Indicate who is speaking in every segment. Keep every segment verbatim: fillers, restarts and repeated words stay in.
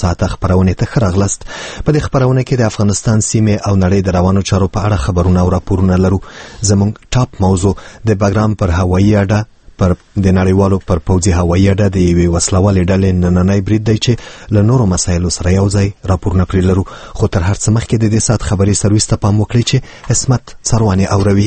Speaker 1: ساعته خبرونه ته راغلست. په دې خبرونه کې د افغانستان سیمه او نړۍ د روانو چارو په اړه خبرونه او راپورونه لرو. زموږ ټاپ موضوع د بګرام پر هوایي اډه پر د نړیوالو پر پوځي هوایي اډه د یوې وسلوالې ډلې نننی برید دی چې له نورو مسایلو سره یو ځای راپورونه پرې لرو. خو تر هر څه مخکې د دې ساعت خبري سرویس ته پام وکړئ چې اسمت سرواني اوروي.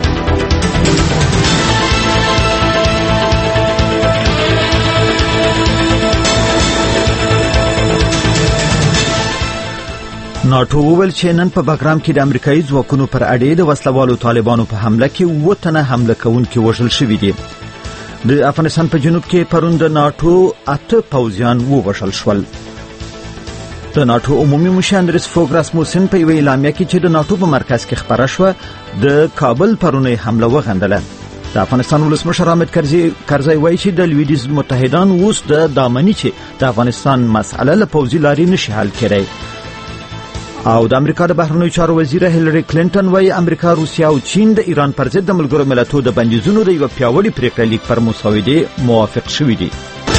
Speaker 2: ناټو وویل چې نن په بګرام کې د امریکایي ځواکونو پر اډې د وسلوالو طالبانو په حمله کې اووه تنه حمله کوونکي وژل شوي دي. د افغانستان په جنوب کې پرون د ناټو اته پوځیان ووژل شول. د ناټو عمومي مشر اندریس فوګ راسموسن په یوه اعلامیه کې چې د ناټو په مرکز کې خبره شوه د کابل پرونی حمله وغندله. د افغانستان ولسمشر حامد کرزي وایي چې د لویدیځ متحدان اوس د دامنې چې د افغانستان مسأله له پوځي لارې نشي حل کېدای. او د امریکا د بهرنیو چارو وزیر هیلری کلینټن وايي امریکا، روسیا او چین د ایران پر ضد د ملګرو ملتونو د بندیزونو د یو پیاوړي پریکړه لیک پر مسودې موافق شوي دي.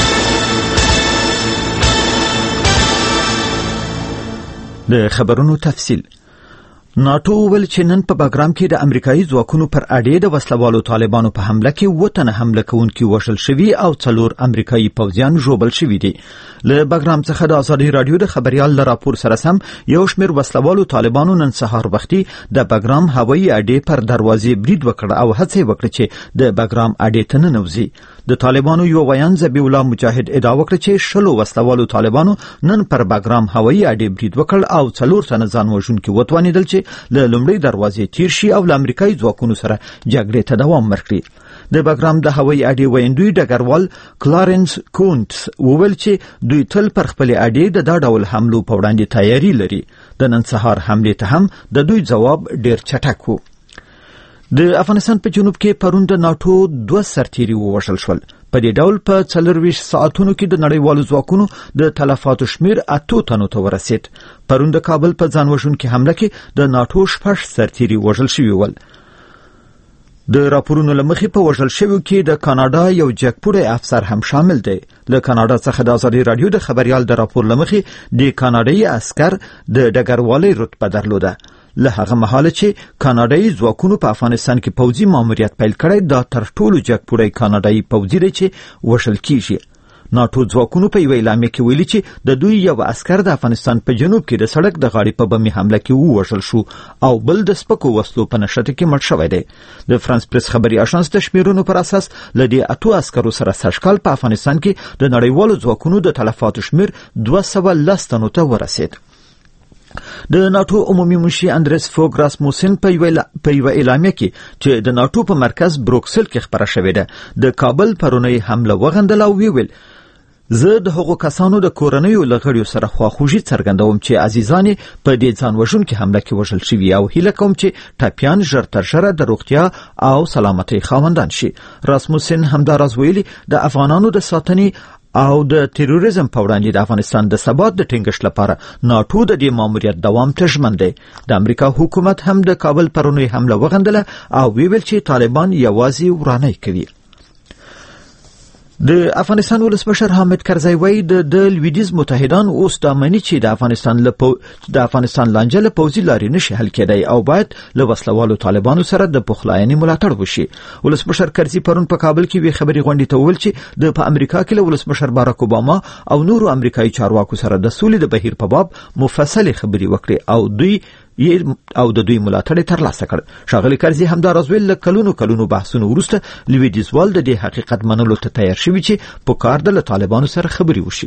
Speaker 2: د خبرونو تفصیل. ناټو وویل چې نن په بګرام کې د امریکایي ځواکونو پر اډې د وسلوالو طالبانو په حمله کې اووه تنه حمله کوونکي وژل شوي او څلور امریکایي پوځیان ژوبل شوي دي. له بګرام څخه د ازادي رادیو د خبريال له راپور سره سم یو شمېر وسلوالو طالبانو نن سهار وختي د بګرام هوایي اډې پر دروازې برید وکړ او هڅه وکړه چې د بګرام اډې ته ننوځي. د طالبانو یو ویان ذبیح الله مجاهد ادعا وکړه چې شلو وسلوالو طالبانو نن پر بګرام هوایي اډې برید وکړ او څلور تنه ځان وژونکي وتوانیدل چې له لومړۍ دروازې تیر شي او له امریکایي ځواکونو سره جګړې ته دوام ورکړي. د بګرام د هوایي اډې ویندوی ډګروال کلارنس کونټس وویل چې دوی تل پر خپل اډې د دا ډول حملو په وړاندې تیاری لري. د نن سهار حملې ته هم د دوی جواب ډیر چټک و. د افغانستان په جنوب کې پرون د ناټو دوه سرتیري ووژل شول. په دې ډول په څلورویشت ساعتونو کې د نړیوالو ځواکونو د تلفاتو شمیر اتو تنو ته ورسید. پرون د کابل په ځان وژونکي حمله کې د ناټو شپږ سرتیري وژل شوي ول. د راپورونو لمخې په وژل شویو کې د کاناډا یو جګپوړی افسر هم شامل دی. له کاناډا څخه د ازادي رادیو د خبريال د راپور لمخې د کاناډایي عسكر د ډګروالۍ رتبه درلوده. له هغه مهاله چې کاناډایي ځواکونو په افغانستان کې پوځي ماموریت پیل کړی، دا تر ټولو جګپوړی کاناډایي پوځي دی چې وژل کیږي. ناټو ځواکونو په یوه اعلامیه کې ویلي چې د دوی یو عسکر د افغانستان په جنوب کې د سړک د غاړې په بمي حمله کې ووژل شو او بل د سپکو وسلو په نښته کې مړ شوی دی. د فرانس پریس خبري اژانس د شمیرونو پر اساس له دې اتو عسکرو سره سږکال په افغانستان کې د نړیوالو ځواکونو د تلفاتو شمیر دوه سوه لس تنو ته ورسید. د ناټو عمومي مشر اندریس فوګ راسموسن په یوه اعلامیه کې چې د ناټو په مرکز بروکسل کې خبره شوې ده د کابل پرونی حمله وغندله او ویل زه د هغو کسانو د کورنیو له غړیو سره خواخوږي څرګندوم چې عزیزان په دې ځان وژونکي حمله کې وژل شوي او هیله کوم چې ټپیان ژر تر ژره د روغتیا او سلامتۍ خاوندان شي. راسموسن همداراز ویلي د افغانانو د ساتنې او د تروریزم په وړاندې د افغانستان د ثبات د ټینګښت لپاره ناټو د دې ماموریت دوام ته ژمن دی. د امریکا حکومت هم د کابل پرونی حمله وغندله او ویل چې طالبان یوازې ورانۍ کوي. د افغانستان ولسمشر حامد کرزي وایي د لویدیځ متحدان اوس د امنیت چې د افغانستان له د افغانستان لانجه له پوځي لارې نشي حل کېدای او باید له وسلوالو طالبانو سره د پخلاینې ملاتړ وشي. ولسمشر کرزي پرون په کابل کې وی خبري غونډې ته وویل چې د په امریکا کې له ولسمشر باراک اوباما او نورو امریکایي چارواکو سره د سولې د بهیر په باب مفصل خبري وکړي او دوی او د دوی ملاتړ ترلاسه کړ. ښاغلي کرزي همداراز ویل له کلونو کلونو بحثونو وروسته لویدیځوال د دې حقیقت منلو ته تیار شوي چې په کار د له طالبانو سره خبري وشي.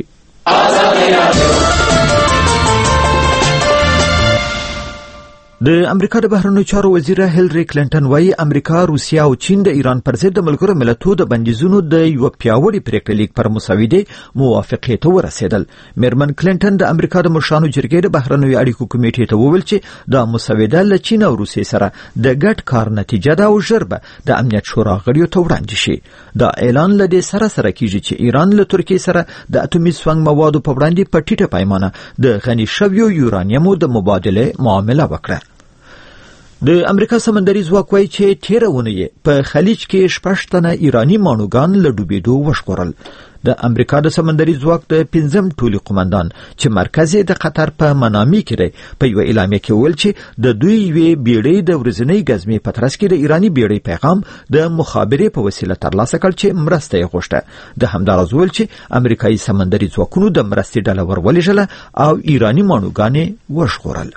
Speaker 2: د امریکا د بهرنیو چارو وزیر هیلری کلینټن وايي امریکا، روسیا او چین د ایران پر ضد د ملګرو ملتونو د بندیزونو د یو پیاوړي پریکړه لیک پر مسودې موافقې ته ورسېدل. میرمن کلینټن د امریکا د مشرانو جرګې د بهرنیو اړیکو کمیټې ته وویل چې دا مسوده له چین او روسیې سره د ګډ کار نتیجه ده او ژر به د امنیت شورا غړیو ته وړاندې شي. دا اعلان له دې سره سره کیږي چې ایران له ترکیې سره د اټومي سونګ موادو په وړاندې په ټیټه پیمانه د غني شویو یورانیمو د مبادله معامله وکړه. د امریکا سمندري ځواک وايي چې تیره اونۍ په خلیج کې شپږ تنه ایرانی مانوګان له ډوبېدو وژغورل. د امریکا د سمندري ځواک د پنځم ټولي قومندان چې مرکز یې د قطر په منامي کې دی په یو اعلامیه کې ویل چې د دوی یوې بیړۍ د ورځنۍ ګزمې په ترڅ کې د ایراني بیړۍ پیغام د مخابرې په وسیله ترلاسه کړ چې مرسته یې غوښته. د همدارس ویل چې امریکایي سمندري ځواکونو د مرستې ډله ورولېږله او ایراني ماڼوګانې وژغورل.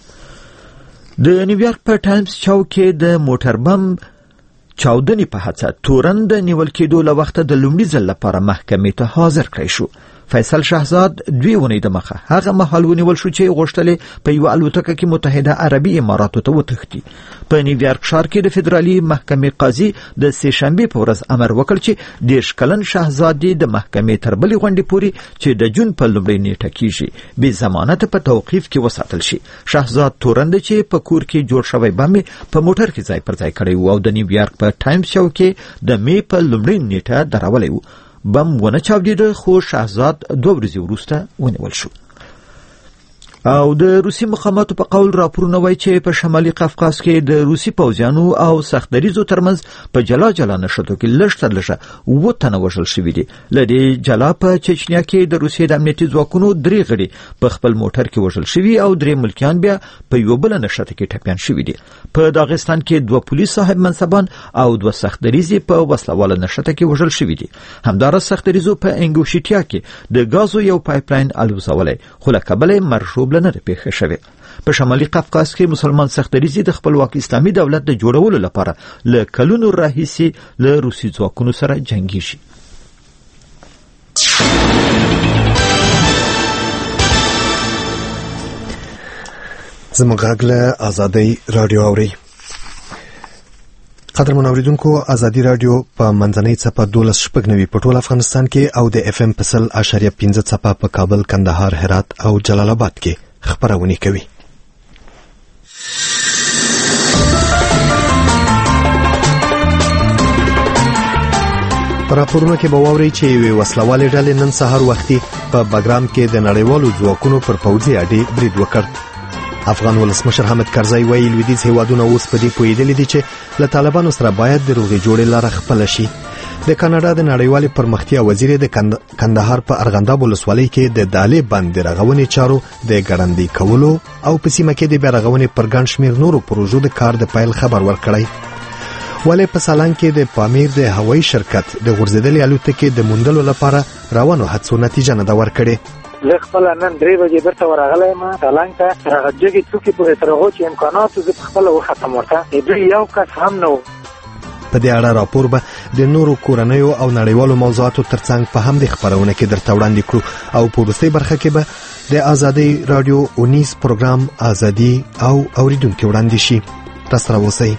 Speaker 2: د نیویارک په ټایمز چوک کې د موټر بم چاودنې په هڅه تورن د نیول کېدو له وخته د لومړي ځل لپاره محکمې ته حاضر کړی شو. فیصل شهزاد دوی ونې د مخه هغه مهال ونیول شو چې غوښتلې په یو الوتکه کې متحده عربي اماراتو ته وتښتي. په نیویارک ښار کې د فدرالي محکمې قاضي د سه شنبې په ورځ امر وکړ چې دېرش کلن شهزادي د محکمې تر بلې غونډې پورې چې د جون په لومړۍ نیټه کېږي بې ضمانته په توقیف کې وساتل شي. شهزاد تورند چې په کور کې جوړ شوی بم په موټر کې ځای پر ځای کړی و او د نیویارک په ټایمز شو کې د می په لومړۍ نیټه دراولی و. بم ونه چاودیده خو شهزاد دوه ورځې وروسته ونیول شو. او د روسي مقاماتو په قول راپورونه وایي چې په شمالي قفقاز کې د روسي پوځیانو او سختدریزو ترمنځ په جلا جلا نښتو کې لږ تر لږه اووه تنه وژل شوي دي. له دې جلا په چچنیا کې د روسیې د امنیتي ځواکونو درې غړي په خپل موټر کې وژل شوي او درې ملکیان بیا په یوه بله نښته کې ټپیان شوي دي. په داغستان کې دوه پولیس صاحب منصبان او دوه سختدریزي په وسلواله نښته کې وژل شوي دي. همدارس سختدریزو په انګوشیتیا کې د غازو یو پایپلاین الوزولی خو له کبله مرشوب نه ده پیښه شوې. په شمالي قفقاز کې مسلمان سختدریزي د خپلواک اسلامي دولت د جوړولو لپاره له کلونو راهیسې له روسي ځواکونو سره جنګیږي.
Speaker 1: زموږ غږ له ازادۍ راډیو اورئ. قدرمن اوریدونکو، ازادي راډیو په منځنۍ څپه دولس شپږ نوي په ټول افغانستان کې او د اف ام په سل اشاریه پنځه څپه په کابل، کندهار، هرات او جلال آباد کې خبرونه کوي. راپورونه کې به واورئ چې یوې وسلوالې ډلې نن سهار وختي په بګرام کې د نړیوالو ځواکونو پر پوځي اډې برید وکړ. افغان ولسمشر حامد کرزی وایي لویدیځ هیوادونه اوس په دې پوهېدلي دي چې له طالبانو سره باید د روغې جوړې لاره خپله شي. د کاناډا د نړیوالې پرمختیا وزیر د کندهار په ارغنداب ولسوالۍ کې د دالې بند د رغونې چارو د ګړندي کولو او په سیمه کې د بیا رغونې پر ګڼ شمېر نورو پروژو د کار د پیل خبر ورکړی. ولې په سالنګ کې د پامیر د هوایي شرکت د غورځېدلې الوتکې د موندلو لپاره روانو هڅو نتیجه نه ده ورکړې.
Speaker 3: زه خپل نن درې بجې بیرته ورغلی یم سالنګ ته. هغه جګې څوکې پورې تر هغو چې امکاناتو زه خپله وختم ورته دوی یو کس هم نه و.
Speaker 1: په دې اړه راپور به د نورو کورنیو او نړیوالو موضوعاتو ترڅنګ په همدې خپرونه کې درته وړاندې کړو او په وروستۍ برخه کې به د ازادۍ راډیو اونیز پروګرام ازادي او اوریدونکو وړاندې شي. راسره اوسئ.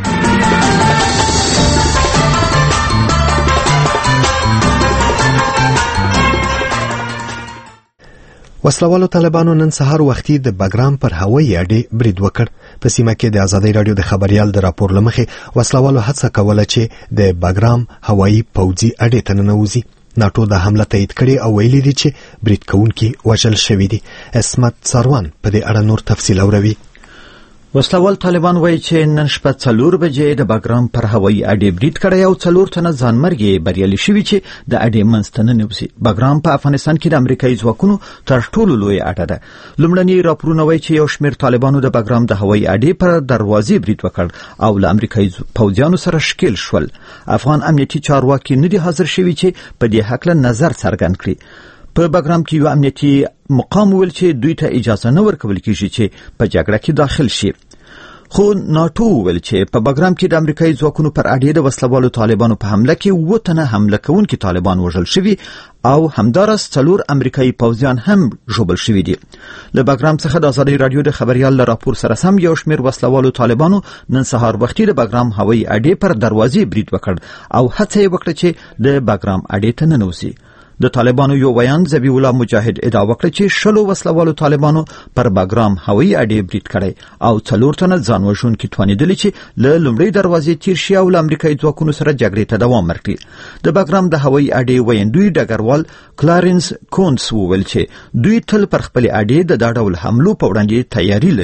Speaker 1: وسلوالو طالبانو نن سهار وختي د بګرام پر هوایي اډې برید وکړ. په سیمه کې د ازادۍ راډیو د خبريال د راپور لمخې وسلوالو هڅه کوله چې د بګرام هوایي پوځي اډې ته ننوځي. ناټو د حمله تایید کړي او ویلي دي چې برید کوونکي وژل شوي دي. اسمت سروان په دې اړه نور تفصیل اوروي.
Speaker 2: وسلوال طالبان وایي چې نن شپه څلور بجې د بګرام پر هوایي اډې برید کړی او څلور تنه ځانمرګي بریالي شوي چې د اډې منځ ته ننوځي. بګرام په افغانستان کې د امریکایي ځواکونو تر ټولو لویه اډه ده. لومړني راپورونه وایي چې یو شمېر طالبانو د بګرام د هوایي اډې پر دروازې برید وکړ او له امریکایي پوځیانو سره ښکېل شول. افغان امنیتي چارواکي نه دي حاضر شوي چې په دې هکله نظر څرګند کړي. په بګرام کې یو امنیتي مقام ویل چې دوی ته اجازه نه ورکول کیږي چې په جګړه کې داخل شي. خو ناټو ویل چې په بګرام کې د امریکایي ځواکونو پر اډې د وسلوالو طالبانو په حمله کې اووه تنه حمله کوونکي طالبان وژل شوي او همدارس څلور امریکایي پوځیان هم ژوبل شوي دي. له بګرام څخه د ازادۍ راډیو د خبريال له راپور سره سم یو شمېر وسلوالو طالبانو نن سهار وختي د بګرام هوایي اډې پر دروازې برید وکړ او هڅه یې وکړه چې د بګرام اډې ته ننوځي. د طالبانو یو بیان ذبیح الله مجاهد ادعا وکړه چې شلو وسلوالو طالبانو پر بګرام هوایي اډې برید کړی او څلور تنه ځان وژونکي توانېدلي چې له لومړۍ دروازې تیر شي او له امریکایي ځواکونو سره جګړې ته دوام ورکړي. د بګرام د هوایي اډې ویندوی ډګروال کلارنس کونس وویل چې دوی تل پر خپلې اډې د دا ډول حملو په وړاندې تیاری لري.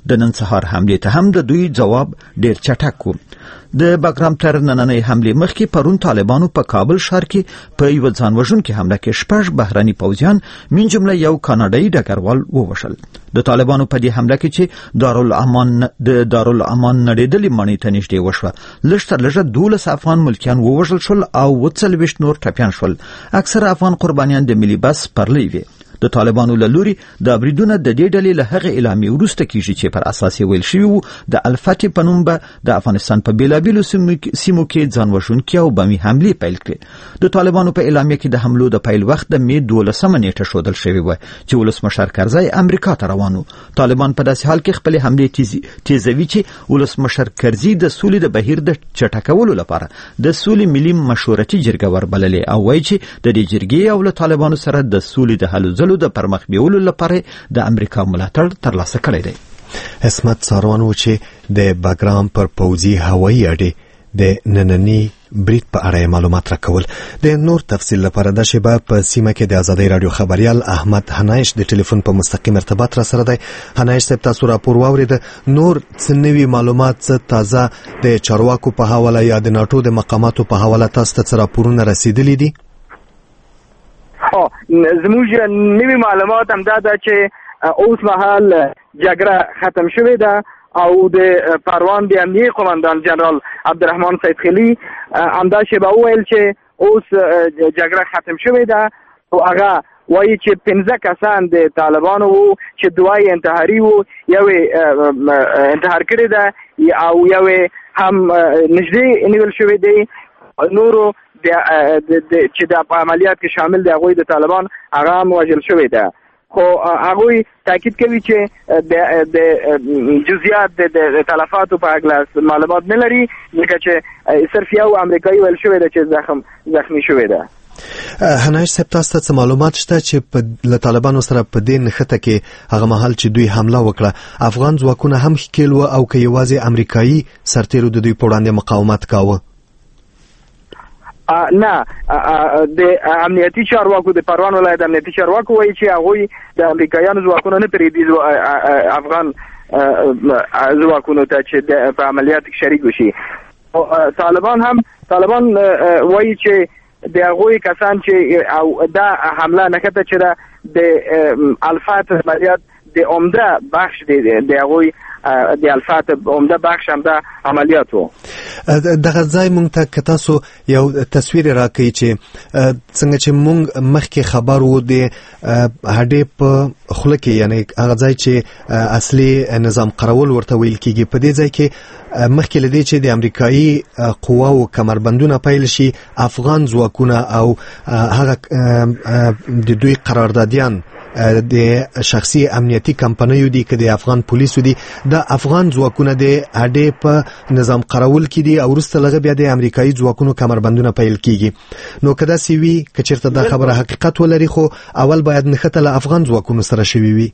Speaker 2: د نن سهار حمله ته هم د دوی جواب ډیر چټک و. د باګرام تر نننۍ حمله مخکې پرون طالبانو په کابل ښار کې په یو ځانوژونکي حمله کې شپږ بهرني پوځیان من جمله یو کاناډایي ډګروال ووژل. د طالبانو په دې حمله کې چې دارالامان د دارالامان نړیدلې ماڼۍ ته نږدې وشوه لږ تر لږه دولس افغان ملکیان ووژل شول او اووه څلوېښت نور ټپیان شول. اکثره افغان قربانیان د ملي بس پرلۍ وې. د طالبانو له لوري دا بریدونه د دې ډلې له هغې اعلامیې وروسته کیږي چې پر اساس یې ویل شوي وو د الفتې په نوم به د افغانستان په بېلابېلو سیمو کې ځانوژونکي او بمي حملې پیل کړې. د طالبانو په اعلامیه کې د حملو د پیل وخت د مې دولسمه نیټه ښودل شوې وه چې ولسمشر کرزی امریکا ته روان و. طالبان په داسې حال کې خپلې حملې تیزوي چې ولسمشر کرزي د سولې د بهیر د چټکولو لپاره د سولې ملي مشورتي جرګه وربللې او وایي چې د دې جرګې او له طالبانو سره د سولې د هلو ځلو د پرمخ بیولو لپاره د امریکا ملاتړ ترلاسه کړی دی.
Speaker 1: اسمت ساروان و چې د باګرام پر پوځي هوایي اډې د نننی برید په اړه معلومات راکول. د نور تفصیل لپاره د شبا په سیمه کې د آزادۍ رادیو خبريال احمد حنایش د ټلیفون په مستقیم ارتباط را سره دی. حنایش صاحب تاسو راپور واورید. نور څه نوي معلومات څه تازه د چارواکو په حواله یا د ناتو د مقاماتو په حواله تاسو ته راپورونه رسیدلي دي؟
Speaker 4: ها زموږ نوي معلومات هم دا ده چې اوس مهال جګړه ختم شوې ده او د پروان د امنیه قومندان جنرال عبدالرحمن سیدخیلی همدا شیبه وویل چې اوس جګړه ختم شوې ده او هغه وایي چې پنځه کسان د طالبانو وو چې دوای انتحاري وو یو انتحار کړی ده او یو هم نږدې نیول شوی دی. نورو چې د عملیات کې شامل دي هغوی د طالبان هغه هم وژل شوی ده. خو هغوی تاکید کوي چې د جزئیات د تلفاتو په اړه معلومات نه لري ځکه چې صرف یو امریکایي ویل شوی ده چې زخم زخمی شوی ده.
Speaker 1: حنایش صاحب تاسو ته معلومات شته چې په له طالبانو سره په دې نښته کې هغه مهال چې دوی حمله وکړه افغان ځواکونه هم ښکیل وو او که یوازې امریکایي سرتیرو د دوی په وړاندې مقاومت کاوه؟
Speaker 4: نه د امنیتي چارواکو د پروان ولایت امنیتي چارواکو وایي چې هغوی د امریکایانو ځواکونه نه پرېږدي افغان ځواکونو ته چې په عملیاتو کې شریک وشي. طالبان هم طالبان وایي چې د هغوی کسان چې او دا حمله نښته چې ده د الفات عملیات د عمده بخش دی د هغوی د الفات عمده بخش هم د عملیات وو.
Speaker 1: دغه ځای مونږ ته که تاسو یو تصویر راکړئ چې څنګه چې مونږ مخکې خبر وو د هډې په خوله کې یعنی هغه ځای چې اصلي نظام قرول ورته ویل کېږي په دې ځای کې مخکې له دې چې د امریکایي قواو کمربندونه پیل شي افغان ځواکونه او هغه د دوی قراردادیان د شخصي امنیتي کمپنیو دي که د افغان پولیسو دي د افغان ځواکونه د اډې په نظام قرول کې دي او وروسته لغه بیا د امریکایي ځواکونو کمربندونه پیل کیږي. نو که داسې وي که چېرته دا خبره حقیقت ولري خو اول باید نښته له افغان ځواکونو سره شوي وي.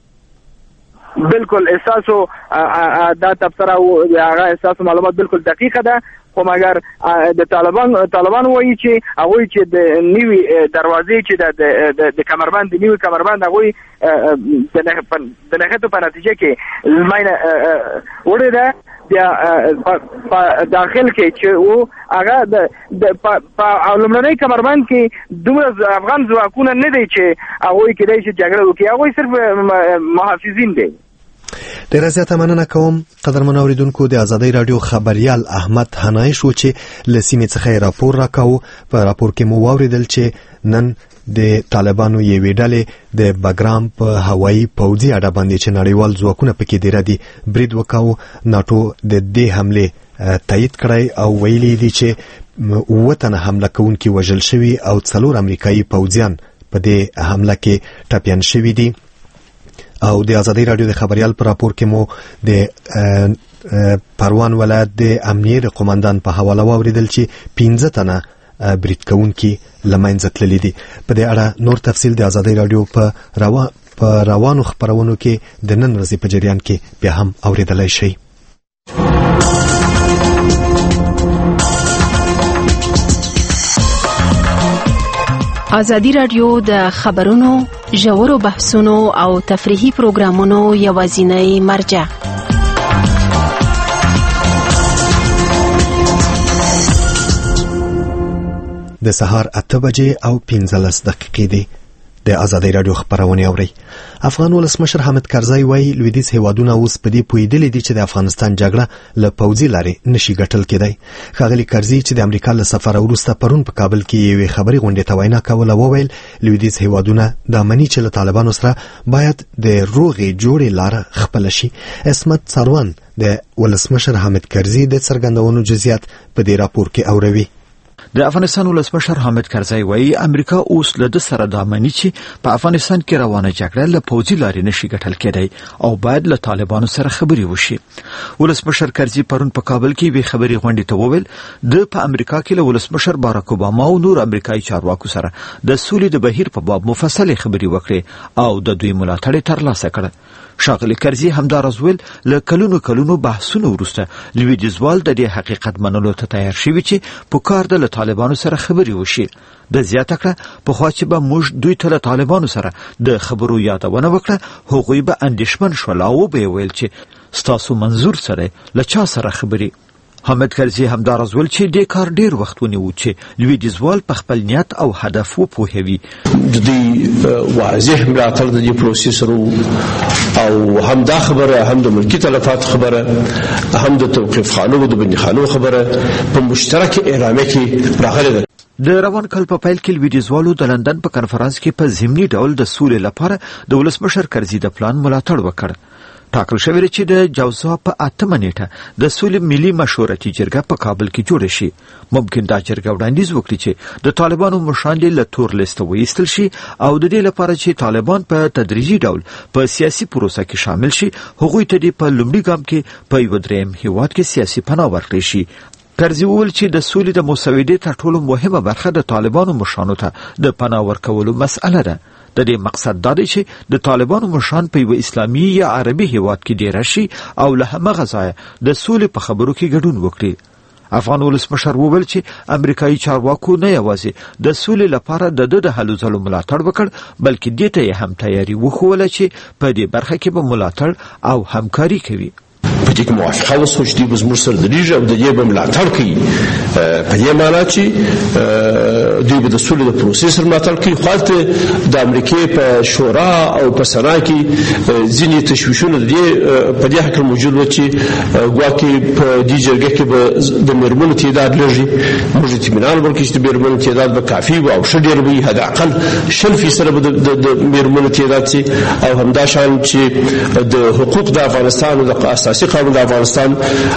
Speaker 4: بالکل احساسو دا تبصره او هغه احساسو معلومات بالکل دقیقه ده خو مګر د طالبان طالبان وایي چې هغوی چې د نیوي دروازې چې د د کمربند د نیوي کمربند هغوی د نښتو په نتیجه کې لمینه وړې ده بیا په داخل کې چې او هغه د په لومړنۍ کمربند کې دومره افغان ځواکونه نه دی چې هغوی کېدای شي جګړه وکړي هغوی صرف محافظین دی.
Speaker 1: ډیره زیاته مننه کوم قدرمن اوریدونکو. د آزادۍ رادیو خبريال احمد حنایش و چې له سیمې څخه راپور راکاو. په راپور کې مو واوریدل چې نن د طالبانو یوې ډلې د باګرام په هوایي پوځي اډه باندې چې نړیوال ځواکونه پکې ډېر دي برید وکاو. ناتو د دې حمله تایید کړی او ویلي دي چې اووه تنه حمله کوونکي وژل شوي او څلور امریکایي پوځیان په دې حمله کې ټپیان شوي دي. او د آزادۍ رادیو د خبريال پر راپور کې مو د پروان ولایت د امنیه د قومندان په حواله واوریدل چې پنځه تنه برید کوونکي له منځه تللي دي. په دې اړه نور تفصیل د آزادۍ رادیو په روان په روانو خبرونو کې د نن ورځې په جریان کې بیا هم اوریدلای شئ.
Speaker 5: آزادی رادیو د خبرونو ژورو بحثونو او تفریحي پروګرامونو یوازینۍ مرجع.
Speaker 1: د سهار اته بجې او پنځلس دقیقې دي. د آزادۍ راډیو خبرونه اوري. افغان ولسمشر حامد کرزی وایي لویدیځ هیوادونه اوس په دې پوهېدلي دي چې د افغانستان جګړه له پوځي لارې نشي ګټل کېدای. ښاغلي کرزی چې د امریکا له سفر وروسته پرون په کابل کې یوې خبري غونډې ته وینا کوله وویل لویدیځ هیوادونه د منی چې له طالبانو سره باید د روغې جوړې لار خپل شي. اسمت سروان د ولسمشر حامد کرزی د څرګندونو جزئیات په دې راپور کې اوروي.
Speaker 2: د افغانستان ولسمشر حامد کرزی وایي امریکا اوس له د سره د امني چې په افغانستان کې روانه جګړه له پوځي لارې نشي ګټل کېدای او باید له طالبانو سره خبرې وشي. ولسمشر کرزی پرون په کابل کې وی خبري غونډې ته وویل د په امریکا کې له ولسمشر باراک اوباما او نور امریکایي چارواکو سره د سولې د بهیر په باب مفصل خبري وکړي او د دوی ملاتړ ترلاسه کړ. ښاغلي کرزی همداراز ویل له کلونو کلونو بحثونو وروسته لویدیځوال د دې حقیقت منلو ته تیار شوي چې په کار د طالبانو سره خبرې وشي. د زیاته کړه په خوا چې به موږ دوی ته له طالبانو سره د خبرو یادونه وکړه هغوی به اندېښمن شول او به ویل چې ستاسو منظور سره له چا سره خبرې. حامد کرزی همداراز ویل چې د کار ډیر وخت ونیو چې لویدیځوال په خپل نیت او هدف وپوهوي.
Speaker 6: د دې واضح ملاتړ د دې پروسې او هم دا خبره هم د ملکی تلفات خبره هم د توقيف خانو د بني خانو خبره په مشترک اعلامیه کې راغلي ده.
Speaker 2: د روان کال په پیل کې لویدیځوالو د لندن په کنفرانس کې په ضمني ډول د سولې لپاره د ولسمشر کرزی د پلان ملاتړ وکړ. ټاکل شوی چې د جوزا په اتمه نیټه د سولې ملي مشورتي جرګه په کابل کې جوړه شي. ممکن دا جرګه وړاندیز وکړي چې د طالبانو مشران له تور لیست وایستل شي او د دې لپاره چې طالبان په تدریجي ډول په سیاسي پروسه کې شامل شي هغوی ته د په لومړي ګام کې په یو دریم هیواد کې سیاسي پناه ورکړي شي. کرزی وویل چې د سولې د مسودې تر ټولو مهمه برخه د طالبانو مشرانو ته د پناه ورکولو مسأله ده. د دې مقصد دا دی چې د طالبانو مشران په یو اسلامي یا عربي هیواد کې ډیر شي او له همغه ځایه د سولې په خبرو کې ګډون وکړي. افغان ولسمشر وویل چې امریکایي چارواکو نه یوازې د سولې لپاره د د هلو ځلو ملاتړ وکړ بلکې دې ته هم تیاری وښوله چې په دې برخه کې به ملاتړ او همکاري کوي.
Speaker 6: په دې کې موافقه وشوه چې دوی به زموږ سره درېږي او د دې به ملاتړ کوي. په دې معنا چې دوی به د سولې د پروسې سره ملاتړ کوي. خو هلته د امریکې په شورا او په سنا کې ځینې تشویشونه د دې په دې حکل موجود و چې ګواکې په دې جرګه کې به د میرمنو تعداد لږي. موږ اطمینان ورکړو چې د میرمنو تعداد به کافي وي او ښه ډېر وي. حداقل شل فیصده به د میرمنو تعداد سي او همدا شان چې د حقوق د افغانستان او د اساسي قانون د افغانستان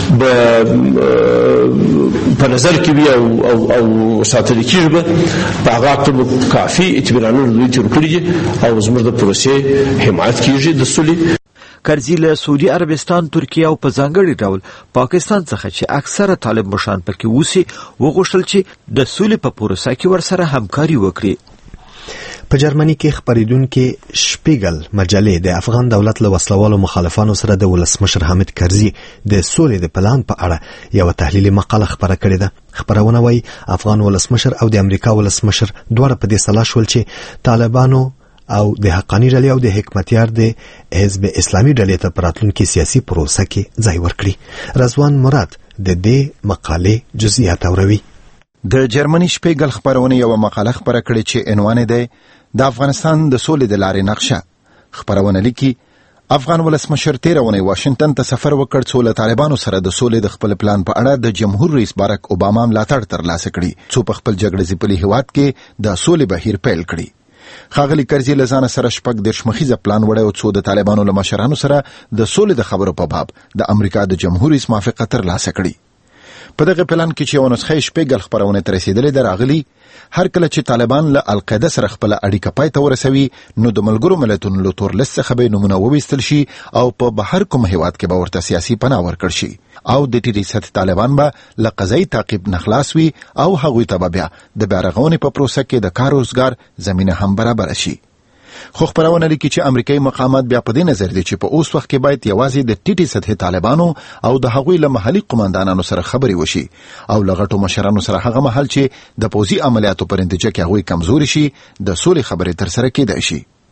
Speaker 6: په نظر کې وي او او او ساتل کېږي به په هغه ته کافي اطمینانونه دوی تر کړی او زموږ د پروسې حمایت کېږي د سولې.
Speaker 2: کرزی له سعودي عربستان، ترکیه او په ځانګړي ډول پاکستان څخه چې اکثره طالب مشران پکې اوسي وغوښتل چې د سولې په پروسه کې ورسره همکاري وکړي.
Speaker 1: په جرمني کې خبرېدونکو شپیګل مجلې د افغان دولت له وسلوالو مخالفانو سره د ولسمشر حامد کرزي د سولې د پلان په اړه یو تحلیلي مقاله خبره کړې ده. خبرونه وايي افغان ولسمشر او د امریکا ولسمشر دواړه په دې سلا شول چې طالبانو او د حقانی ډلې او د حکمتیار د حزب اسلامي ډلې ته پراتلونکو سیاسي پروسه کې ځای ورکړي. رضوان مراد د دې مقالې جزئیات اوروي.
Speaker 7: د جرمني شپیګل خبرونه یو مقاله خبره کړې چې عنوان دی د افغانستان د سولې د لارې نقشه. خبرونه لیکي افغان ولسمشر تیر اونۍ واشنگټن ته سفر وکړ څو له طالبانو سره د سولې د خپل پلان په اړه د جمهور رئیس باراک اوباما ملاتړ ترلاسه کړي څو په خپل جګړه ځپلي هیواد کې د سولې بهیر پیل کړي. ښاغلي کرزي له ځانه سره شپږ دېرش مخیزه پلان وړی او څو د طالبانو له مشرانو سره د سولې د خبرو په باب د امریکا د جمهور رئیس موافقه ترلاسه کړي. په دغه پلان کې چې یو نسخه شپیګل خبرونه تر رسیدلې ده راغلي هر کله چې طالبان له القاعده سره خپل اړیکه پای ته ورسوي نو د ملګرو ملتونو له تور لیست څخه به نمونه وویستل شي او په بهر کوم هیواد کې به ورته سیاسي پناه ورکړل شي او د ټیټې سطحې طالبان به له قضایي تعقیب نه خلاص وي او هغوی ته به بیا د بیارغونې په پروسه کې د کار روزګار زمینه هم برابر شي. خو خبرونه لیکي چې امریکایي مقامات بیا په دې نظر دي چې په اوس وخت کې باید یوازې د ټیټې سطحې طالبانو او د هغوی له محلي قوماندانانو سره خبرې وشي او له غټو مشرانو سره هغه مهال چې د پوځي عملیاتو پر نتیجه کې هغوی کمزوري شي د سولې خبرې ترسره کېدای شي.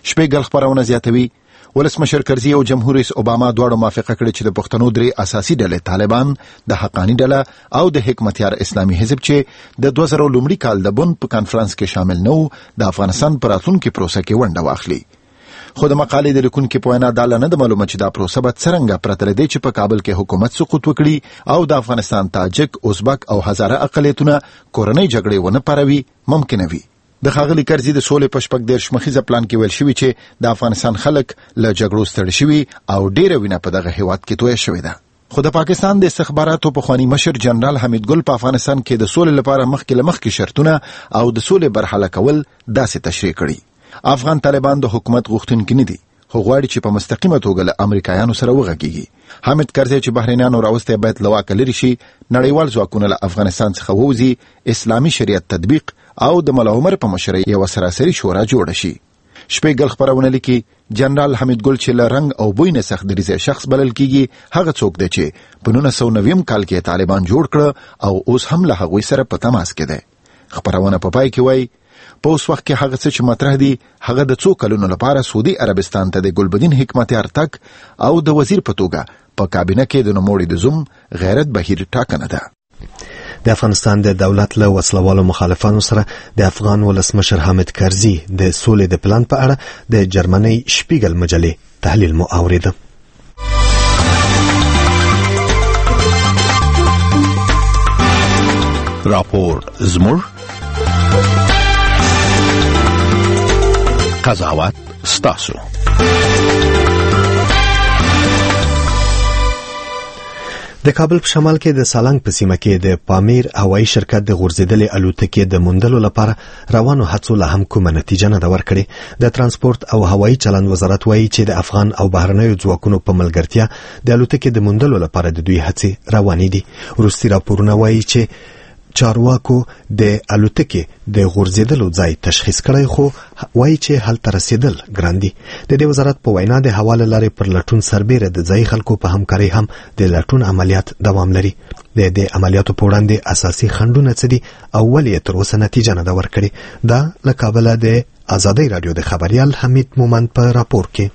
Speaker 7: شپږ خبرونه زیاتوي. ولسمشر کرزي او جمهور رئیس اوباما دواړو موافقه کړې چې د پښتنو درې اساسي ډلې طالبان، د حقانی ډله او د حکمتیار اسلامي حزب چې د دوه زره لومړي کال د بن په کانفرنس کې شامل نه وو، د افغانستان پر راتلونکي پروسه کې ونډه واخلي. خو د مقالې د لیکونکو په وینا دا نه د معلومه چې دا پروسه به څرنګه پرته لري چې په کابل کې حکومت سقوط وکړي او د افغانستان تاجک، ازبک او هزاره اقلیتونه کورنۍ جګړې ونه پاروي ممکن وي. د ښاغلي کرزي د سولې په شپږ دېرش مخیزه پلان کې ویل شوي چې د افغانستان خلک له جګړو ستړي شوي او ډېره وینه په دغه هیواد کې تویه شوې ده. خو د پاکستان د استخباراتو پخوانی مشر جنرال حمید ګل په افغانستان کې د سولې لپاره مخکې له مخکې شرطونه او د سولې برحاله کول داسې تشریح کړي. افغان طالبان د حکومت غوښتونکي نه دي، خو غواړي چې په مستقیمه توګه له امریکایانو سره وغږیږي. حامد کرزي چې بهرنیانو راوسته باید له واکه لرې شي، نړیوال ځواکونه له افغانستان څخه ووځي، اسلامي شریعت تطبیق او د ملا عمر په مشرۍ یو سراسري شورا جوړه شي. شپږ خبرونه لیکي جنرال حمید ګل چې له رنګ او بوی نه سخت دریځه شخص بلل کیږي هغه څوک دی چې په نولس سوه نوي کال کې طالبان جوړ کړ او اوس هم له هغوی سره په تماس کې دی. خبرونه په پای کې وایي په اوس وخت کې هغه څه چې مطرح دي هغه د څو کلونو لپاره سعودي عربستان ته د ګلبدین حکمتیار تک او د وزیر په توګه په کابینه کې د نوموړي د زوم غیرت بهیر ټاکنه ده.
Speaker 1: د افغانستان د دولت له وسلوالو مخالفانو سره د افغان ولسمشر حامد کرزي د سولې د پلان په اړه د جرمني شپیګل مجلې تحلیل مو اوریده.
Speaker 8: راپور زموږ قضاوت ستاسو.
Speaker 1: د کابل په شمال کې د سالنګ په سیمه کې د پامیر هوایي شرکت د غورځېدلې الوتکې د موندلو لپاره روانو هڅو لا هم کومه نتیجه نه ده ورکړې. د ترانسپورت او هوایي چلند وزارت وایي چې د افغان او بهرنیو ځواکونو په ملګرتیا د الوتکې د موندلو لپاره د دوی هڅې روانې دي. وروستي راپورونه وایي چې چارواکو د الوتکې د غورځېدلو ځای تشخیص کړی، خو وایي چې هلته رسیدل ګران دي. د دې وزارت په وینا د هوا له لارې پر لټون سربیره د ځایي خلکو په همکارۍ هم د لټون عملیات دوام لري. د دې عملیاتو په وړاندې اساسي خنډونه څه دي او ولې تر اوسه نتیجه نه ده ورکړې؟ دا له کابله د ازادۍ راډیو د خبریال حمید مومند په راپور کې.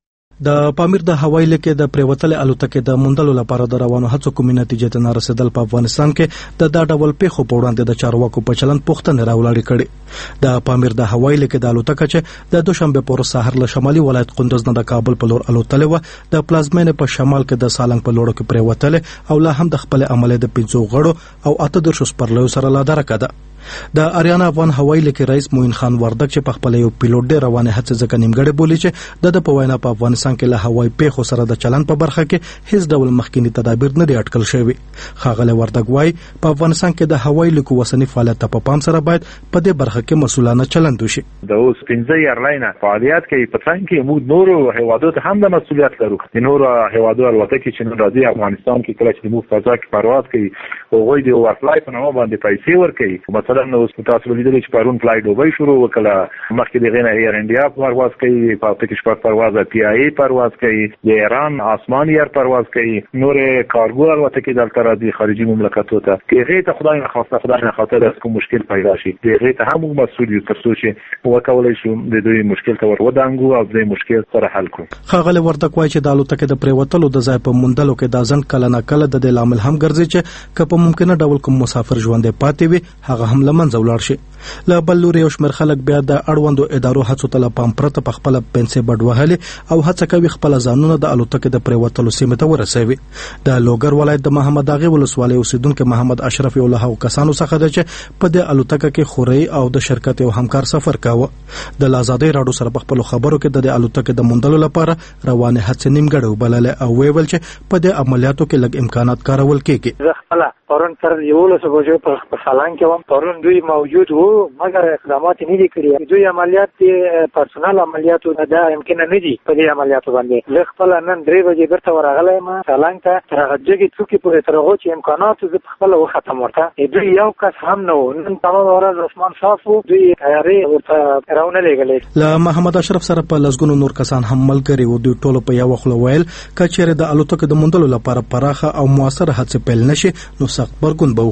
Speaker 9: د پامیر د هوایي لیکې د پریوتلې الوتکې د موندلو لپاره د روانو هڅو کومې نتیجې ته نه رسیدل په افغانستان کې د دا ډول پیښو په وړاندې د چارواکو په چلند پوښتنې راولاړې کړې. د پامیر د هوایي لیکې د الوتکه چې د دوشنبه پر سحر له شمالي ولایت کندوز نه د کابل په لور الوتلې و، د پلازمینې په شمال کې د سالنګ په لور کې پریوتلې او لا هم د خپل عملیات د پنځو غړو او اته درشو سپرلیو سره لا درکه ده. د اریانا افغان هوایي لیکې رئیس موین خان وردک چې په خپل یو پیلوټ ډېر روانه هڅه ځکه نیمګړې بولی چې د په وینا په افغانستان کې له هوایي پیښو سره د چلن په برخه کې هیڅ ډول مخکینی تدابیر نه دي اټکل شوی. ښاغلی وردک وايي په افغانستان کې د هوایي لیکو وسنی فعالیت په پام سره باید په دې برخه کې مسؤلانه چلند وشي.
Speaker 10: د اوس پنځه ایرلاین فعالیت کوي په څنګه کې موږ نورو هیوادو ته هم د مسؤلیت لرو. د نورو هیوادو الوتکې چې نن راځي افغانستان کې کله چې موږ فضا کې پرواز کوي هغوی د ورفلای په نامه باندې پیسې ورکوي. مثلا نو تاسو ولیدل چې پرون فلای دوبۍ شروع وکړه، مخکې د غینه ایر انډیا پرواز کوي، په پکې شپږ پرواز پی آی ای پرواز کوي، د ایران آسمان ایر پرواز کوي، نور کارګو الوتکې دلته راځي خارجي مملکتونو ته. کې غي ته خدای نه خواسته خدای نه خاطر اس کوم مشکل پیدا شي د غي ته هم مسؤل یو تر څو چې وکولای شو د دوی مشکل ته ورودانګو او د مشکل سره حل کړو.
Speaker 9: خاغله ورته کوي چې د الوتکې د پریوتلو د ځای په موندلو کې د ځن کله نه کله د دې لامل هم ګرځي چې کله په ممکنه ډول کوم مسافر ژوند پاتې وي هغه هم لمنځه ولاړ شي. له بل لوري یو شمېر خلک بیا د اړوندو ادارو هڅو ته له پام پرته په خپله پنسې بډ وهلي او هڅه کوي خپله ځانونه د الوتکې د پریوتلو سیمې ته ورسوي. د لوګر ولایت د محمد اغې ولسوالۍ اوسیدونکی محمد اشرف یو له هغو کسانو څخه دی چې په دې الوتکه کې خورۍ او د شرکت یو همکار سفر کاوه. د ازادۍ راډیو سره په خپلو خبرو کې د دې الوتکې د موندلو لپاره روانې هڅې نیمګړې وبللې او ویل چې په دې عملیاتو کې لږ امکانات کارول کېږي.
Speaker 3: زه خپله پرون تر یولسو بجو په سالنګ کې وم، پرون دوی موجود وو مګر اقدامات نه دي کړي. دوی عملیات د پرسونل عملیاتو نه دا امکان نه دي په دې عملیاتو باندې. زه خپله نن درې بجې بیرته ورغلی یم سالنګ ته، تر هغه جګې څوکې پورې تر هغو چې امکاناتو زه پخپله وختم ورته. دوی یو کس هم نه و، نن تمام ورځ اسمان صاف و، دوی تیارې ورته راونه لېږلې.
Speaker 9: له محمد اشرف سره په لسګونو نور کسان هم ملګري وو. دوی ټولو په یوه خوله ویل که چېرې د الوتکې د موندلو لپاره پراخه او موثره هڅې پیل نشي نو سخت غبرګون به وښیي.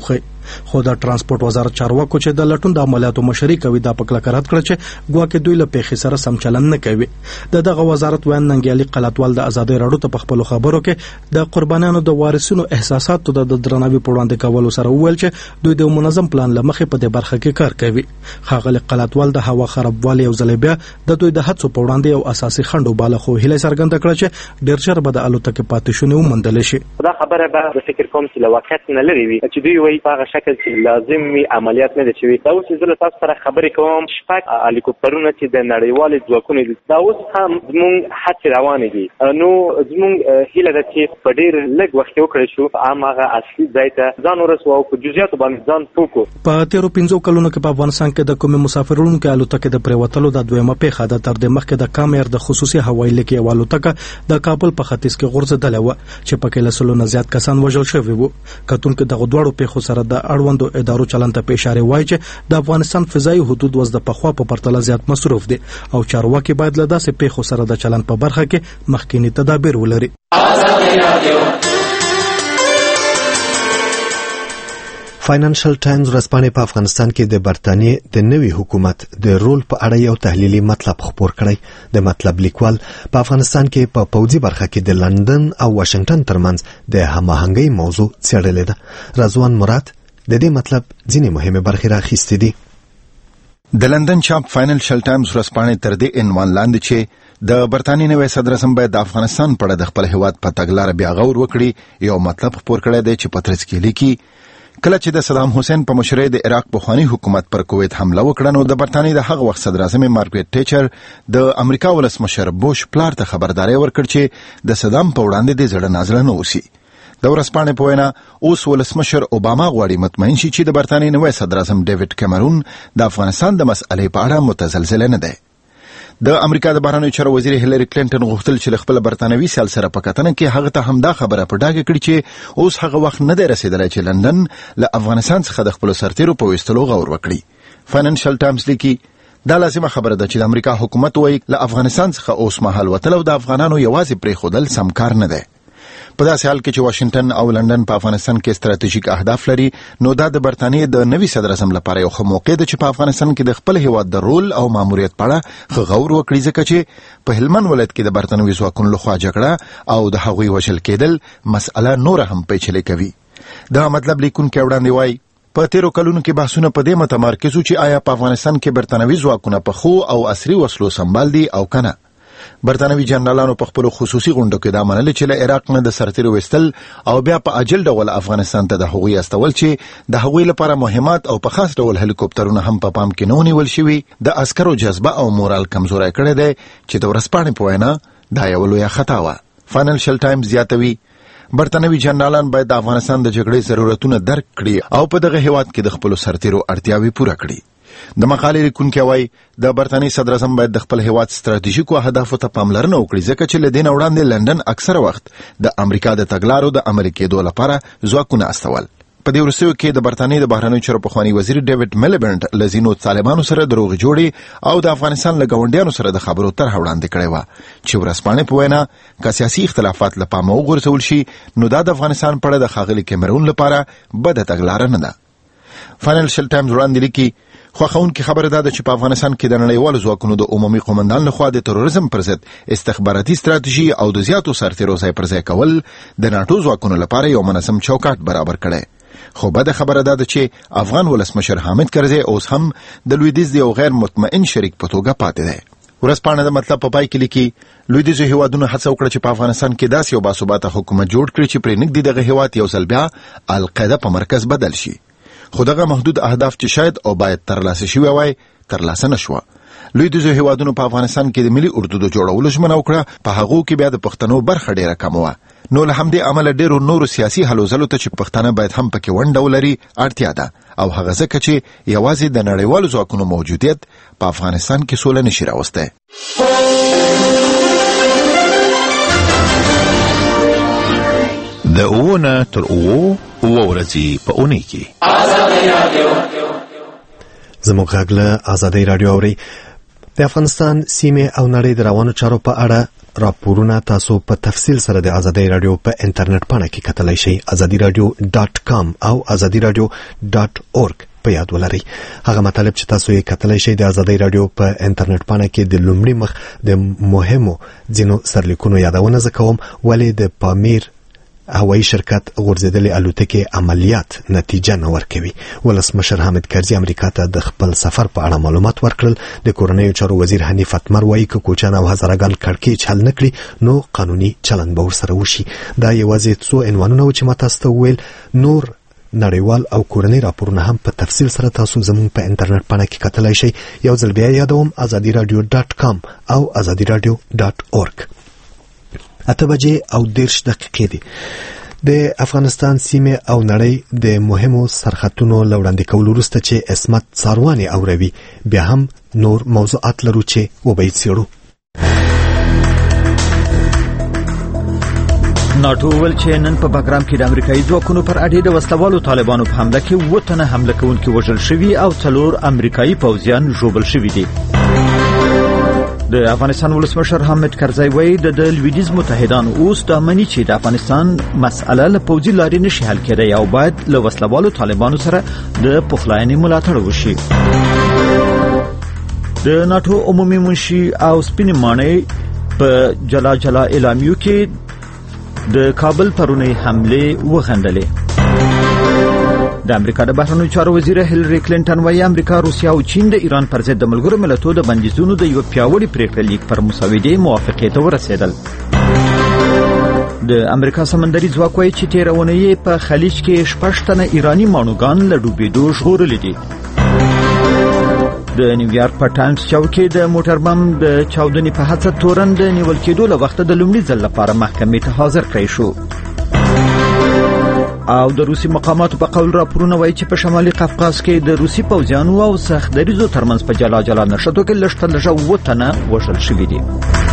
Speaker 9: خو د ترانسپورت وزارت چارواکو چې د لټون د عملیاتو مشري کوي دا په کلکه رد کړ چې ګواکې دوی له پیښې سره سم چلند نه کوي. د دغه وزارت ویان ننګیالي قلاتوال د ازادۍ راډیو ته په خپل خبرو کې د قربانیانو د وارثینو احساساتو د درناوي په وړاندې کولو سره وویل چې دوی د منظم پلان لمخې په دې برخه کې کار کوي. ښاغلي قلاتوال د هوا خرابوالي او ځلې بیا د دوی د هڅو په وړاندې یو اساسي خنډ وباله خو هیله څرګنده کړه چې ډېر ژر به د الوتکې پاتې شونې وموندل شي.
Speaker 11: دا خبره به د فکر کوم چې له واقعیت نه لرې وي چې دوی وایي په هغه شکل چې لازم وي عملیات نه دي شوي. دا اوس زه له تاسو سره خبرې کوم شپږ هلیکوپټرونه چې د نړیوالې ځواکونو دي دا اوس هم زموږ هڅې روانې دي. نو زموږ هیله ده چې په ډېر لږ وخت کې وکړی شو هماغه اصلي ځای ته ځان ورسوو او په جزئیاتو باندې ځان پوه کړو. په
Speaker 9: تېرو پنځو کلونو کې په افغانستان کې د کومې مسافرونکو الوتکې د پرېوتلو د دویمه پیښه ده. تر دې مخکې د کام ایر د خصوصي هوایي لیکې یوه الوتکه د کابل په ختیځ کې غورځېدلې وه چې پکې له سلو نه زیات کسان وژل شوي وو. کتونکو دغه دواړو پیښو سره د اړوندو ادارو چلند ته په اشاره وایي چې د افغانستان فضایي حدود اوس د پخوا په پرتله زیات مصروف دي او چارواکي باید له داسې پیښو سره د چلند په برخه کې مخکینی تدابیر ولري.
Speaker 1: فاینانشل ټایمز ورځپاڼې په افغانستان کې د برتانیې د نوي حکومت د رول په اړه یو تحلیلي مطلب خپور کړی. د مطلب لیکوال په افغانستان کې په پوځي برخه کې د لندن او واشنگټن ترمنځ د هماهنګۍ موضوع څېړلې ده. رضوان مراد د دې مطلب ځینې مهمه برخې راخیستې دي.
Speaker 7: د لندن چاپ فاینانشل ټایمز ورځپاڼې تر دې عنوان لاندې چې د برتانیې نوی صدر اعظم باید د افغانستان په اړه د خپل هیواد په تګلاره بیا غور وکړي یو مطلب خپور کړی دی چې په ترڅ کې لیکي کله چې د صدام حسین په مشرۍ د عراق پخوانی حکومت پر کویت حمله وکړه نو د برتانیې د هغه وخت صدر اعظم مارګریټ ټیچر د امریکا ولسمشر بوش پلار ته خبرداري ورکړ چې د صدام په وړاندې د زړه نازړه نه اوسي. د ورځپاڼې په وینا اوس ولسمشر اوباما غواړي مطمئن شي چې د برتانیې نوی صدر اعظم ډیوډ کیمرون د افغانستان د مسئلې په اړه متزلزل نه دی. د امریکا د بهرنیو چارو وزیر هیلری کلینټن غوښتل چې خپل برتانوي سیال سره په کتنه کې هغه ته همدا خبره په ډاګه کړي چې اوس هغه وخت نه دی رسیدلی چې لندن له افغانستان څخه د خپل سرتیرو په ویستلو غور وکړي. فاینانشل ټایمز لیکي دا لازمه خبره ده چې د امریکا حکومت وایي له افغانستان څخه اوس مهال وتل او د افغانانو یوازې پرېښودل سم کار نه دی. په داسې حال کې چې واشنگټن او لندن په افغانستان کې ستراتیژیک اهداف لري نو دا د برتانیې د نوي صدر اعظم لپاره یو ښه موقع ده چې په افغانستان کې د خپل هیواد د رول او ماموریت په اړه ښه غور وکړي ځکه چې په هلمند ولایت کې د برتانوي ځواکونو لخوا جګړه او د هغوی وژل کېدل مسأله نوره هم پیچلې کوي. دا مطلب لیکونکی وړاندې وایي په تیرو کلونو کې بحثونه په دې متمرکز وو چې آیا په افغانستان کې برتانوي ځواکونه په خو او عصري وسلو سمبال دي او کنه. برتانوي جنرالانو په خپل خصوصي غونډو کې دا منل چې له عراق نه د سرتیرو وستل او بیا په اجل ډول افغانستان ته د هغوی استول چې د هغوی لپاره مهمات او په خاص ډول هلیکوپټرونه هم په پام کې نه ونیول شوي د عسکرو جذبه او مورال کمزوری کړی دی چې د ورځپاڼې په وینا دا یو لویه خطا وه. فاینانشل ټایمز زیاتوي برتانوي جنرالان باید د افغانستان د جګړې ضرورتونه درک کړي او په دغه هیواد کې د خپل سرتیرو اړتیاوې پوره کړي. د مقالې لیکونکی وایي د برتانیې صدر اعظم باید د خپل هیواد ستراتیژیکو اهدافو ته پاملرنه وکړي ځکه چې له دې نه وړاندې لندن اکثره وخت د امریکا د تګلارو د عملي کېدو لپاره ځواکونه استول. په دې وروستیو کې د برتانیې د بهرنیو چارو پخوانی وزیر ډیوډ میلیبنډ له ځینو طالبانو سره دروغ جوړې او د افغانستان له ګاونډیانو سره د خبرو طرحه وړاندې کړې وه چې ورځپاڼې په وینا که سیاسي اختلافات له پامه وغورځول شي نو دا د افغانستان په اړه د ښاغلي کیمرون لپاره بده تګلاره نه ده. فاینانشل ټایمز وړاندې لیکي خوښونکې خبره دا ده چې په افغانستان کې د نړیوالو ځواکونو د عمومي قومندان لخوا د تروریزم پر ضد استخباراتي ستراتیژي او د زیاتو سرتیرو ځای پر ځای کول د ناټو ځواکونو لپاره یو منظم چوکاټ برابر کړی. خو بده خبره دا ده چې افغان ولسمشر حامد کرزی اوس هم د لویدیځ د یو غیر مطمئن شریک په توګه پاتې دی. ورځپاڼه د مطلب په پای کې لیکي لویدیځو هیوادونو هڅه وکړه چې په افغانستان کې داسې یو باثباته حکومت جوړ کړي چې پرې نږدې دغه هیواد یو ځل بیا القاعده په مرکز بدل شي. خو دغه محدود اهداف چې شاید او باید ترلاسه شوي وای ترلاسه نشوه. لویدیځو هیوادونو په افغانستان کې د ملي اردو د جوړولو ژمنه وکړه په هغو کې بیا د پښتنو برخه ډیره کمه وه نو له همدې امله ډیرو نورو سیاسي هلو ځلو ته چې پښتانه باید هم پکې ونډه ولري اړتیا ده او هغه ځکه چې یوازې د نړیوالو ځواکونو موجودیت په افغانستان کې سوله نشي راوستی.
Speaker 8: د اوونه تر اوو اوه ورځې په اونۍ کې
Speaker 1: زموږ غږ له ازادۍ راډیو اورئ. د افغانستان سیمې او نړۍ د روانو چارو په اړه راپورونه تاسو په تفصیل سره د ازادي رادیو په انټرنیټ پاڼه کې کتلای شئ ازادي رادیو ډاٹ کام او ازادي رادیو ډاٹ اورګ په یاد ولرئ. هغه مطالب چې تاسو یې کتلای شئ د ازادي رادیو په انټرنیټ پاڼه کې د لومړي مخ د مهمو ځینو سرلیکونو یادونه زکوم ولې د پامیر هوایی شرکت غورځېدلې الوتکې عملیات نتیجه نه ورکوي. ولسمشر حامد کرزي امریکا ته د خپل سفر په اړه معلومات ورکړل. د کورنیو چارو وزیر حنیف اتمر وایي چې کوچان او هزارهګان کړکېچ حل نکړي نو قانوني چلند به ورسره وشي. دا یوازې څو عنوانونه و چې ما تاسو ته وویل. نور نړیوال او کورنی راپورونه هم په تفصیل سره تاسو زموږ په انټرنیټ پاڼه کې کتلای شئ. یو ځل بیا یادوم ازادي رادیو ډاٹ کام او ازادي رادیو ډاٹ اورګ. اته بجې او دیرش دقیقې دي. د افغانستان سیمه او نړۍ د مهمو سرحدونو لوړاندې کولو وروسته چې اسمت څارواني اوروي بیا هم نور موضوعات لرو چې وبې څېړو.
Speaker 2: ناټو ول چې نن په بګرام کې د امریکایي ځواکونو پر اډې د وسلوالو طالبانو په حمله کې اووه تنه حمله کوونکي وژل شوي او څلور امریکایي پوځیان ژوبل شوي دي. د افغانستان ولسمشر حامد کرزي وایي د لویدیز متحدان اوس د امني چې د افغانستان مسأله له پوځي لارې نشي حل کېدای او باید له وسلوالو طالبانو سره د پخلاینې ملاتړ وشي. د ناټو عمومي منشي او سپین مانای په جلا جلا اعلامیو کې د کابل پرونی حمله وغندلې. د امریکا د بهرنیو چارو وزیر هیلری کلینټن وايي امریکا، روسیا او چین د ایران پر ضد د ملګرو ملتونو د بندیزونو د یو پیاوړي پریکړه لیک پر مسودې موافقه ته ورسېدل. د امریکا سمندري ځواک وايي چې تیرونه په خلیج کې شپږ تنه ایرانی مانوګان له ډوبېدو ژغورل دي. د نیویارک په ټایمز چوک کې د موټر بم د چاودنې په هڅه تورن د نیول کېدو له وخت د لومړي ځل لپاره محکمې ته حاضر کړی شو. او د روسي مقاماتو په قول راپورونه وایي چې په شمالي قفقاز کې د روسي پوځیانو او سختدریزو ترمنځ په جلا جلا نښتو کې لږ تر لږه اووه تنه وژل شوي دي.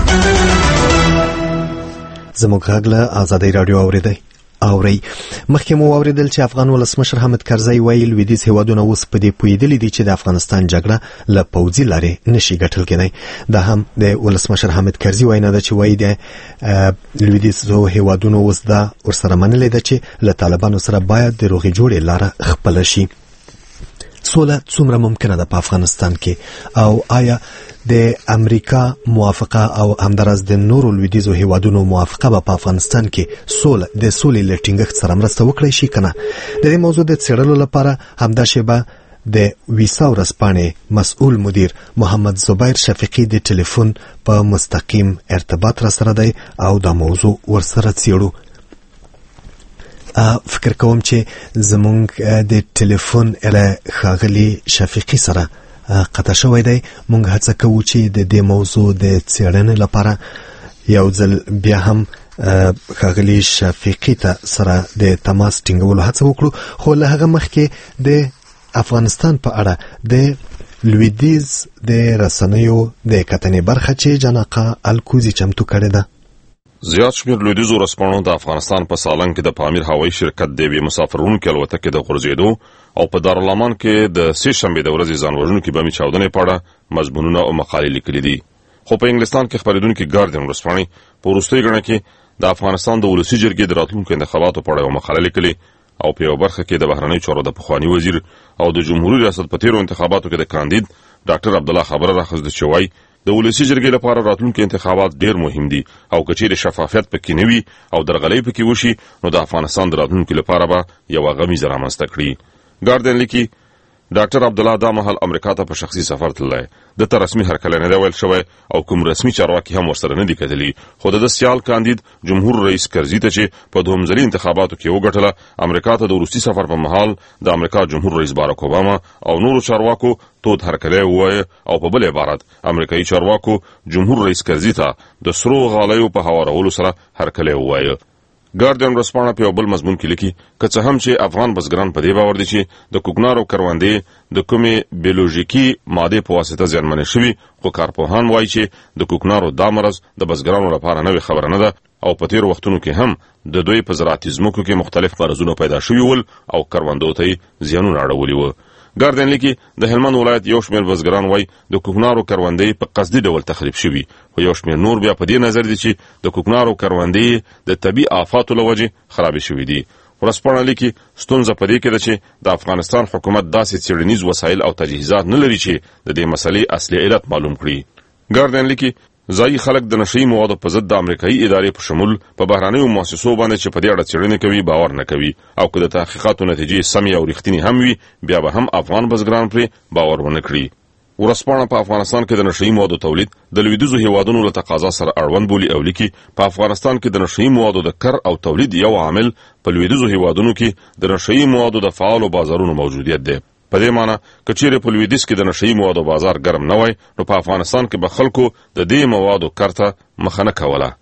Speaker 1: زموږ غږ له ازادي رادیو اورېدئ. اوري مخکې مو اوریدل چې افغان ولسمشر حامد کرزي وایي لویدیځ هیوادونه اوس په دې پوهېدلي دي چې د افغانستان جګړه له پوځي لارې نشي ګټل کېدای. دا هم د ولسمشر حامد کرزي وینا ده چې وایي د لویدیځو هیوادونو اوس دا ورسره منلې ده چې له طالبانو سره باید د روغې جوړې لاره خپله شي. سوله څومره ممکنه ده په افغانستان کې او آیا د امریکا موافقه او همدارس د نورو لویدیځو هیوادونو موافقه به په افغانستان کې سوله د سولې له ټینګښت سره مرسته وکړي شي کنه؟ د دې موضوع د څېړلو لپاره همدا شیبه د ویسا ورځپاڼې مسؤل مدیر محمد زبیر شفیقی د ټلیفون په مستقیم ارتباط را سره دی او دا موضوع ورسره څېړو. فکر کوم چې زمونږ د ټلیفون اله خاغلی شفیقی سره قطع شوی دی. مونږ هڅه کوو چې د دې موضوع د څېړنې لپاره یو ځل بیا هم خاغلی شفیقی ته سره د تماس ټینګولو هڅه وکړو. خو له هغه مخکې د افغانستان په اړه د لویدیځ د رسنیو د کتنې برخه چې جناقه الکوزي چمتو کړې ده.
Speaker 12: زیات شمیر لویدیځو ورځپاڼو د افغانستان په سالنګ کې د پامیر هوایي شرکت د یوې مسافروړونکي الوتکې د غورځېدو او په دارالامان کې د سې شنبې د ورځې ځانوژونکي بمي چاودنې په اړه مضمونونه او مقالې لیکلي دي. خو په انګلستان کې خپرېدونکي ګارډین ورځپاڼې په وروستۍ ګڼه کې د افغانستان د ولسي جرګې د راتلونکو انتخاباتو په اړه یوه مقاله لیکلې او په یوه برخه کې د بهرنیو چارو د پخواني وزیر او د جمهوریت ریاست په تیرو انتخاباتو کې د کاندید ډاکټر عبدالله خبره راخسته چې وایي د ولسي جرګې لپاره راتلونکي انتخابات ډیر مهم دي او که چیرې شفافیت پکې نه وي او درغلۍ پکې وشي نو د افغانستان د راتلونکي لپاره به یوه غمیزه رامنځته کړي. ګارډین لیکي ډاکټر عبدالله دا مهال امریکا ته په شخصي سفر تللی. دته رسمي هرکلی نه دی ویل شوی او کوم رسمي چارواکي هم ورسره نه دي کتلي. خو د ده سیال کاندید جمهور رئیس کرزي ته چې په دوهمځلي انتخاباتو کې وګټله امریکا ته د وروستي سفر په مهال د امریکا جمهور رئیس باراک اوباما او نورو چارواکو تود هرکلی ووایه او په بل عبارت امریکایي چارواکو جمهور رئیس کرزي ته د سرو غالیو په هوارولو سره هرکلی ووایه. ګارډین ورځپاڼه په یو بل مضمون کې لیکي که څه هم چې افغان بزګران په دې باور دي چې د کوکنارو کروندې د کومې بیولوژیکي مادې په واسطه زیانمنې شوي، خو کارپوهان وایي چې د کوکنارو دا مرض د بزګرانو لپاره نوې خبره نه ده او په تیرو وختونو کې هم د دوی په زراعتي ځمکو کې مختلف مرضونه پیدا شوي ول او کروندو ته یې زیانونه اړولي وو. ګاردین لیکي د هلمند ولایت یو شمېر بزګران وایي د کوکنارو کروندې په قصدي ډول تخریب شوي، خو یو شمېر نور بیا په دې نظر دي چې د کوکنارو کروندې د طبي آفاتو له وجې خرابې شوي دي. ورځپاڼه لیکي ستونزه په دې کې ده چې د افغانستان حکومت داسې څېړنیز وسایل او تجهیزات نه لري چې د دې مسلې اصلي علت معلوم کړي. ګاردین لیکي ځایي خلک د نشهیي موادو په ضد د امریکایي ادارې په شمول په بهرنیو مؤسسو باندې چې په دې اړه څېړنې کوي باور نه کوي، او که د تحقیقاتو نتیجې سمې او رښتینې هم وي بیا به هم افغان بزګران پرې باور ونه کړي. ورځپاڼه په افغانستان کې د نشهیي موادو تولید د لویدیځو هیوادونو له تقاضا سره اړوند بولي او لیکي په افغانستان کې د نشهیي موادو د کر او تولید یو عامل په لویدیځو هیوادونو کې د نشهیي موادو د فعالو بازارونو موجودیت دی. په دې معنی که چیرې په لویدیځ کې د نشهیي موادو بازار ګرم نه وای نو په افغانستان کې به خلکو د دې موادو کارته مخه نه کوله.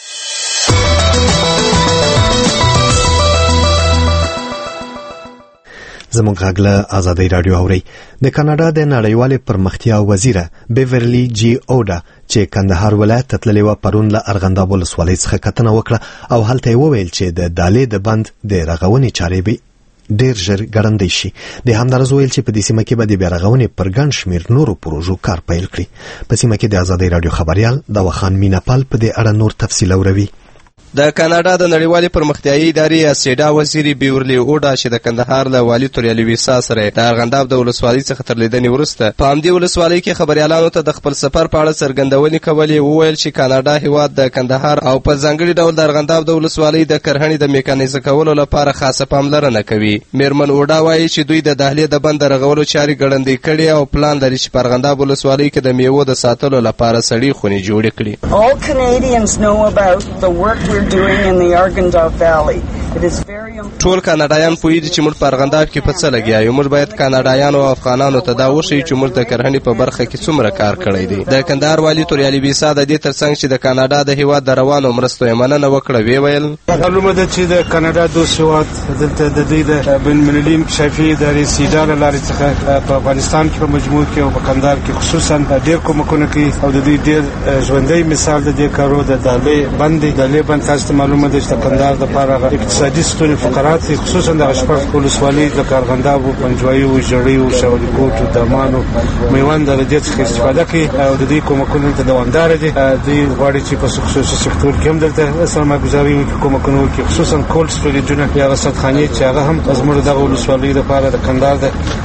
Speaker 1: زموږ غږ له ازادۍ راډیو اوري. د کاناډا د نړیوالې پرمختیا وزیره بیورلی جی اوډا چې کندهار ولایت ته تللې وه پرون له ارغنداب ولسوالۍ څخه کتنه وکړه او هلته یې وویل چې د دالې د بند د رغونې چارې به ډیر ژر ګړندۍ شي. د همدارس ویل چې په دې سیمه کې به د بیارغونې پر ګڼ شمېر نورو پروژو کار پیل کړي. په سیمه کې د ازادۍ راډیو خبریال داوخان میناپال په دې اړه نور تفصیل اوروي.
Speaker 13: د کاناډا د نړیوالې پرمختیایي ادارې اسیډا وزیر بیورلی اوډا چې د کندهار له والي توریالي ویسا سره د ارغنداب د ولسوالۍ څخه تر لیدنې وروسته په همدې ولسوالۍ کې خبریالانو ته د خپل سفر په اړه څرګندونې کولې، وویل چې کاناډا هیواد د کندهار او په ځانګړي ډول د ارغنداب د ولسوالۍ د کرهڼې د میکانیزه کولو لپاره خاصه پاملرنه کوي. میرمن اوډا وایي چې دوی د دهلې د بند رغولو چارې ګړندۍ کړي او پلان لري چې په ارغنداب ولسوالۍ کې د میوو د ساتلو لپاره سړې خونې جوړې کړي.
Speaker 14: All Canadians know about the work we're doing in the Arghandab Valley. It is very
Speaker 13: ټول کاناډایان پوهیږي چې موږ په ارغنداب کې په څه لګیا یو. موږ باید کاناډایانو او افغانانو ته دا وښیو چې موږ د کرهڼې په برخه کې څومره کار کړی دی. د کندهار والي توریالي ویسا د دې ترڅنګ چې د کاناډا د هیواد د روانو مرستو یې مننه وکړه وی ویل
Speaker 15: معلومه ده چې د کاناډا دوست هیواد دلته د دوی د بین المللي انکشافي ادارې سیډا له لارې څخه په افغانستان کې په مجموع کې او په کندهار کې خصوصا ډېر کومکونه کوي او د دوی ډېر ژوندی مثال د دې کارو د دالې بند دی. دالې بند تاسو ته معلومه ده چې د کندهار لپاره اقتصادي ستونې فقرات خصوصا د شپږ ولسوالۍ د ارغنداب او پنجوایي او ژړۍ او شاولي کوټ او دمان او میوند د دې څخه استفاده کوي او د دې کومکونو ته دوامدار دي. دوی غواړي چې په خصوصي سکتور کې هم دلته سرمایه‌ګذاري وکړي، کومکونه وکړي، خصوصا کولډ سټوریجونه یا رصدخانې چې هغه هم زموږ د ولسوالۍ لپاره د کندهار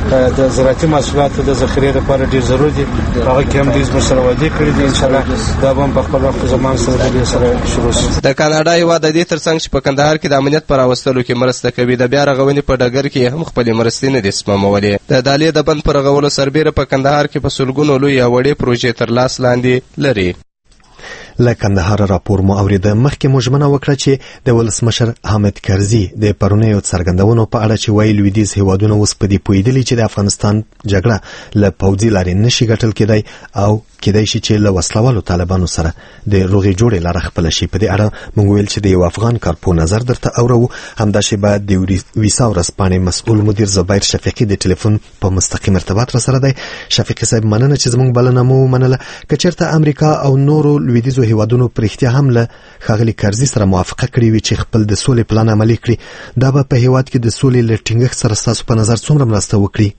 Speaker 15: د زراعتي محصولاتو د ذخیرې لپاره ډېر ضروري دي. هغه کې هم دوی سره وعده کړې دي ان شاء الله دا به په خپل وخت زمان سره د سره شروع شي.
Speaker 13: د کاناډا هیواد د دې ترڅنګ چې په کندهار کې د امنیت پر راوستلو کې مرسته کوي، د بیا رغونې په ډګر کې هم خپل مرستې نه دي سپمولې. د دالې د بند پر رغولو سربېره په کندهار کې په سلګونو لوی او وړې پروژې تر لاس لاندې لري.
Speaker 1: له کندهار راپور مو اوریده. مخکې مو ژمنه وکړه چې د ولسمشر حامد کرزي د پرونیو څرګندونو په اړه چې وایي لویدیځ هیوادونه اوس په دې پوهېدلي چې د افغانستان جګړه له پوځي لارې نشي ګټل کېدی او کېدای شي چې له وسلوالو طالبانو سره د روغې جوړې لاره خپله شي. په دې اړه موږ ویل چې د یو افغان کارپو نظر درته اورو. همدا شیبه د ویسا ورځپاڼې مسؤل مدیر زبیر شفیقي د ټلیفون په مستقیم ارتباط را سره دی. شفیقي صاحب مننه چې زموږ بلنه مو ومنله. که چېرته امریکا او نورو لویدیځو هیوادونو په رښتیا هم له ښاغلي کرزي سره موافقه کړې وي چې خپل د سولې پلان عملي کړي، دا به په هیواد کې د سولې له ټینګښت سره ستاسو په نظر څومره مرسته وکړي؟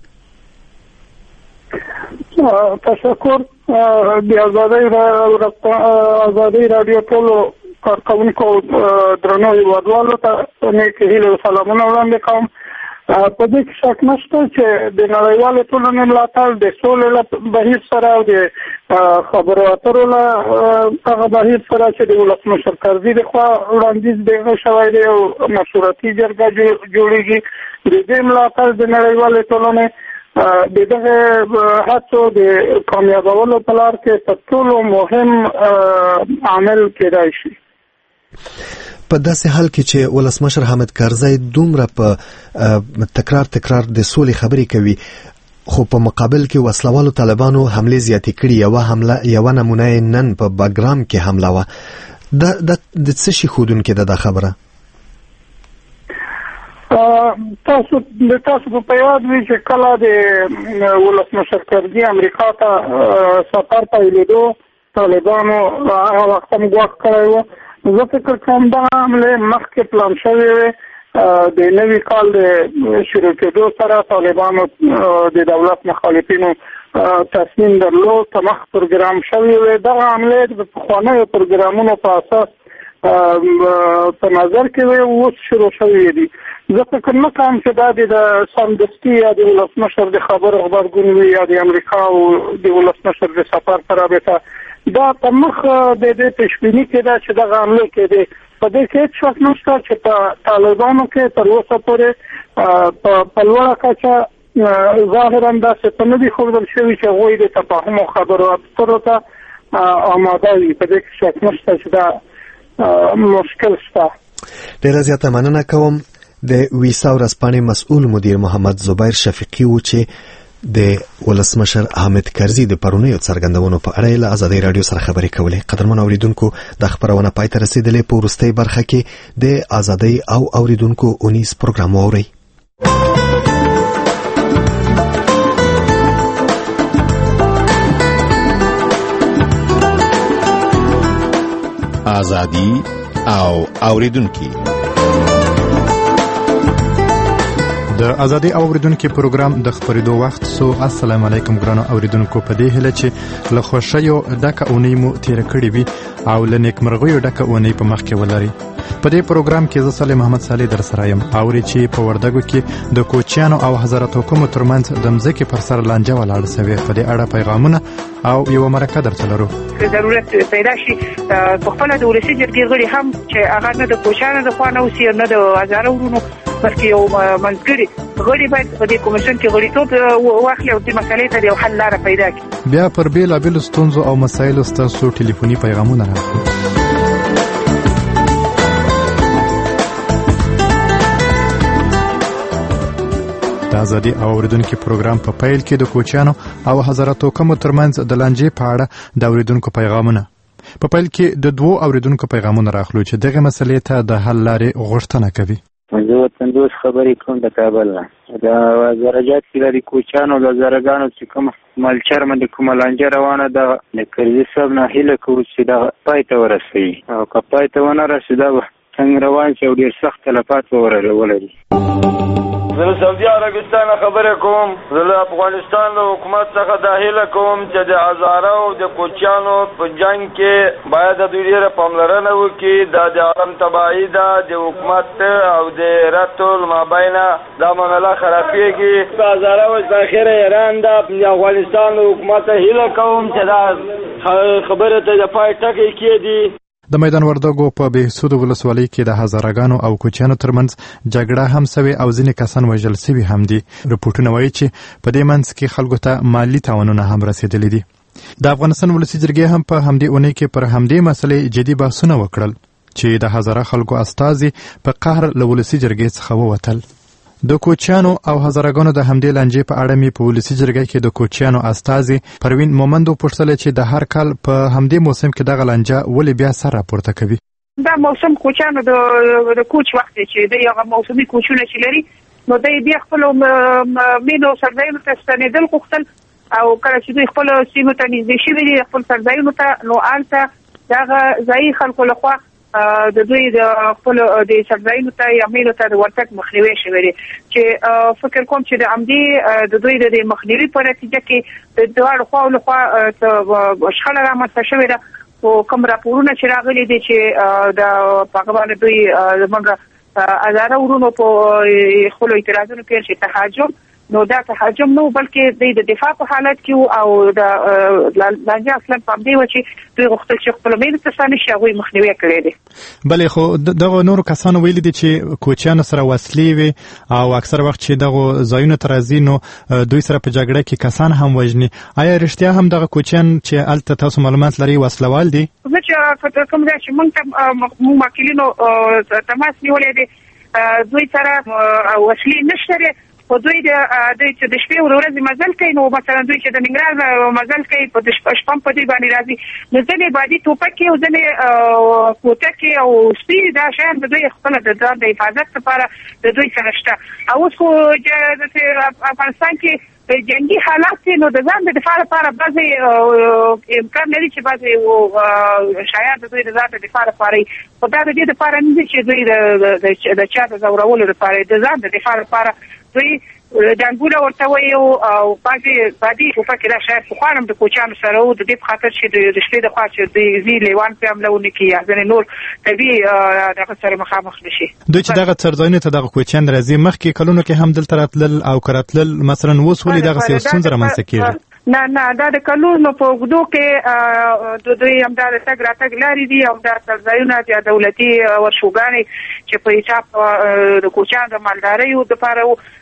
Speaker 16: تشکر. د ازادۍ ازادۍ راډیو ټولو کارکوونکو درنو هیوادوالو ته نیکې هیلې او سلامونه وړاندې کوم. په دې کې شک نشته چې د نړیوالې ټولنې ملاتړ د سولې له بهیر سره او د خبرو اترو له هغه بهیر سره چې د ولسمشر کرزي لخوا وړاندیز دغه شوی دی او مشورتي جرګه جوړېږي. د دې ملاتړ د نړیوالې ټولنې د دغه هڅو د کامیابولو په لار کې تر ټولو مهم عامل کېدای شي.
Speaker 1: په داسې حال کې چې ولسمشر حامد کرزي دومره په تکرار تکرار د سولې خبرې کوي خو په مقابل کې وسلوالو طالبانو حمله زیاتې کړي، یو حمله یو نمونه نن په باګرام کې حمله و. دا د څه شي خودونکې ده دا خبره؟
Speaker 16: تاسو د تاسو په یاد وي چې کله د ولسمشر کرزي امریکا ته سفر پیلېدو طالبانو هغه وخت هم ګواښ کړی و. زه فکر کوم دا حملې مخکې پلان شوې وې د نوي کال د شروع کېدو سره طالبانو د دولت مخالفینو تصمیم درلود چې مخ پروګرام شوی و. دغه عملیه د پخوانیو پروګرامونو په اساس په نظر کې و اوس شروع شوی دی. زه فکر نه کوم چې دا د سمدستي یا د ولسمشر د خبرو غبرګون وي یا د امریکا او د ولسمشر د سفر په رابطه دا په مخ د دې تشویني کې دا چې دغه عملیه کې دی په دې کې هیڅ شک نشته چې په طالبانو کې تر اوسه پورې په لوړه کچه ظاهرا داسې په نه دي ښودل شوي چې هغوی د تفاهم او خبرو اترو ته آماده وي. په دې کې شک نشته چې دا مشکل شته.
Speaker 1: ډېره زیاته مننه کوم. د ویسا ورځپاڼې مسؤل مدیر محمد زبیر شفیقي و چې د ولسمشر حامد کرزي د پرونیو څرګندونو په اړه له ازادي رادیو سره خبرې کولې. قدرمن اوریدونکو د خبرونه پای ته رسیدلې. په وروستۍ برخه کې د ازادي او اوریدونکو اونیز پروګرام اوري.
Speaker 8: ازادي او اوریدونکو
Speaker 17: د ازادي او اوریدونکو پروګرام د خبرېدو وخت سو. السلام علیکم ګرانو اوریدونکو. په دې هله چې له خوشیو ډکه اونۍ مو تیر کړې وي او له نیکمرغیو ډکه اونۍ په مخ کې ولري. په دې پروګرام کې زه صالح محمد صالح در سره یم. اوري چې په وردګو کې د کوچیانو او حضرت حکومت ترمنځ د مځکې پر سر لانجه ولاړه سوې. په دې اړه پیغامونه او یو مرکه درته لرو.
Speaker 18: ضرورت پیدا شي په خپل د ولسی جرګې غړي هم چې هغه نه د کوچیانو د خوا نه اوسي نه د هزاره ورونو بلکې یو منځګړي غړي باید په دې کمیشن کې غړیتوب واخلي او د مسلې ته یو حل لاره پیدا کړي.
Speaker 17: بیا پر بېلابېلو ستونزو او مسایلو ستاسو ټلیفوني پیغامونه راغلي. د ازادي او اوریدونکو پروګرام په پیل کې د کوچیانو او حضرت حکومت ترمنځ د لانجې په اړه د اوریدونکو پیغامونه. په پیل کې د دوو اوریدونکو پیغامونه راغلو چې دغه مسلې ته د حل لارې غوښتنه کوي.
Speaker 19: زه وطندوس خبرې کوم د کابل نه. د زراجات کې د کوچیانو د زرګانو چې کوم مالچر باندې کومه لانجه روانه ده د کرزي صاحب نه هیله کوو چې دا پای ته ورسوي او که پای ته ونه رسي دا به څنګه روان شي او ډېر سخت تلفات به ولري.
Speaker 20: زه له سعودي عربستان خبرې کوم. زه له افغانستان د حکومت څخه دا هیله کوم چې د هزاره او د کوچیانو په جنګ کې باید دوی ډېره پاملرنه وکړي. دا د عالم تباهي ده د حکومت او د رد المابین دا معامله خرابېږي. په هزاره او ذخیره ایران ده. د افغانستان د حکومت هیله کوم چې دا خبره ته د پای ټکی کېږدي.
Speaker 17: د میدان وردګو په بهسود ولسوالۍ کې د هزارګانو او کوچیانو ترمنځ جګړه هم سوي او ځینې کسان وژل سوي هم دي. رپورټونه وایي چې په دې منځ کې خلکو ته مالی تاوانونه هم رسیدلي دي. د افغانستان ولسي جرګې هم په همدې اونۍ کې پر همدې مسلې جدي بحثونه وکړل چې د هزاره خلکو استازي په قهر له ولسي جرګې څخه ووتل. د کوچیانو او هزارګانو د همدې لانجې په اړه مې په ولسي جرګه کې د کوچیانو استازي پروین مومند وپوښتل چې د هر کال په همدې موسم کې دغه لانجه ولې بیا سر راپورته کوي.
Speaker 18: دا موسم کوچیانو د کوچ وخت چې د یو موسمي کوچونه چې لري نو د دې خپل مینو سرځایونو ته ستنېدل غوښتل او کله چې دوی خپل سیمو ته نږدې شوي دي خپل سرځایونو ته نو هلته دغه ځایي خلکو لخوا د دوی د خپل د سرځایونو ته یا میلو ته د ورتګ مخنیوي شوی دی چې فکر کوم چې د همدې د دوی د مخنیوي په نتیجه کې د دواړو خواو لخوا شخړه رامنځته شوې ده. خو کوم راپورونه چې راغلي دي چې د په هغه باندې دوی زموږ هزاره ورونو په خپلو اعتراضونو کې چې تهاجم نو دا تهاجم نو بلکې د دفاع په حالت کې او د لانجه اصلا په دې و چې دوی غوښتل چې خپل مینه ته ستانه شي هغوی مخنیوي کړی دی.
Speaker 17: بلې خو دغه نورو کسانو ویلي دي چې کوچیانو سره وسلې وي او اکثر وخت چې دغه ځایونو ته راځي نو دوی سره په جګړه کې کسان هم وژني. آیا رښتیا هم دغه کوچیان چې هلته تاسو معلومات لري وسلوال دي؟
Speaker 18: زه چې کوم ځای چې موږ ته موږ وکیلینو تماس نیولی دی دوی سره وسلې نشته خو دوی د دوی چې د شپې ورځې مزل کوي نو مثلا دوی چې د ننګرهار مزل کوي په شپه په دې باندې راځي نو ځینې بادي توپکې او ځینې کوټکې او سپي دا شیان د دوی خپل د ځان د حفاظت لپاره د دوی سره شته. او اوس خو د افغانستان کې جنگي حالات نو د ځان د دفاع لپاره بعضې امکان لري چې بعضې شایان د دوی د ځان د دفاع لپاره خو دا د دې دپاره نه دي چې دوی د چا د ځورولو لپاره د ځان د دفاع لپاره دوی ډنګونه ورته وایي او بعضې بعدي ټوپکې دا شاید پخوا هم د کوچیانو سره و د دې په خاطر چې د شپې د خوا چې دوی ځي لیوان پرې حمله ونه کړي یا ځینې نور طبیعي دغه سره مخامخ نه شي.
Speaker 17: دوی چې دغه څړځایونو ته دغه کوچیان راځي مخکې کلونو کې هم دلته راتلل او که راتلل مثلا اوس ولې دغسې یو ستونزه رامنځته کېږي؟
Speaker 18: نه نه دا د کلونو په اوږدو کې د دوی همدا د تګ راتګ لارې دي او دا څړځایونه یا دولتي ورشوګانې چې په حساب د کوچیانو د مالداریو دپاره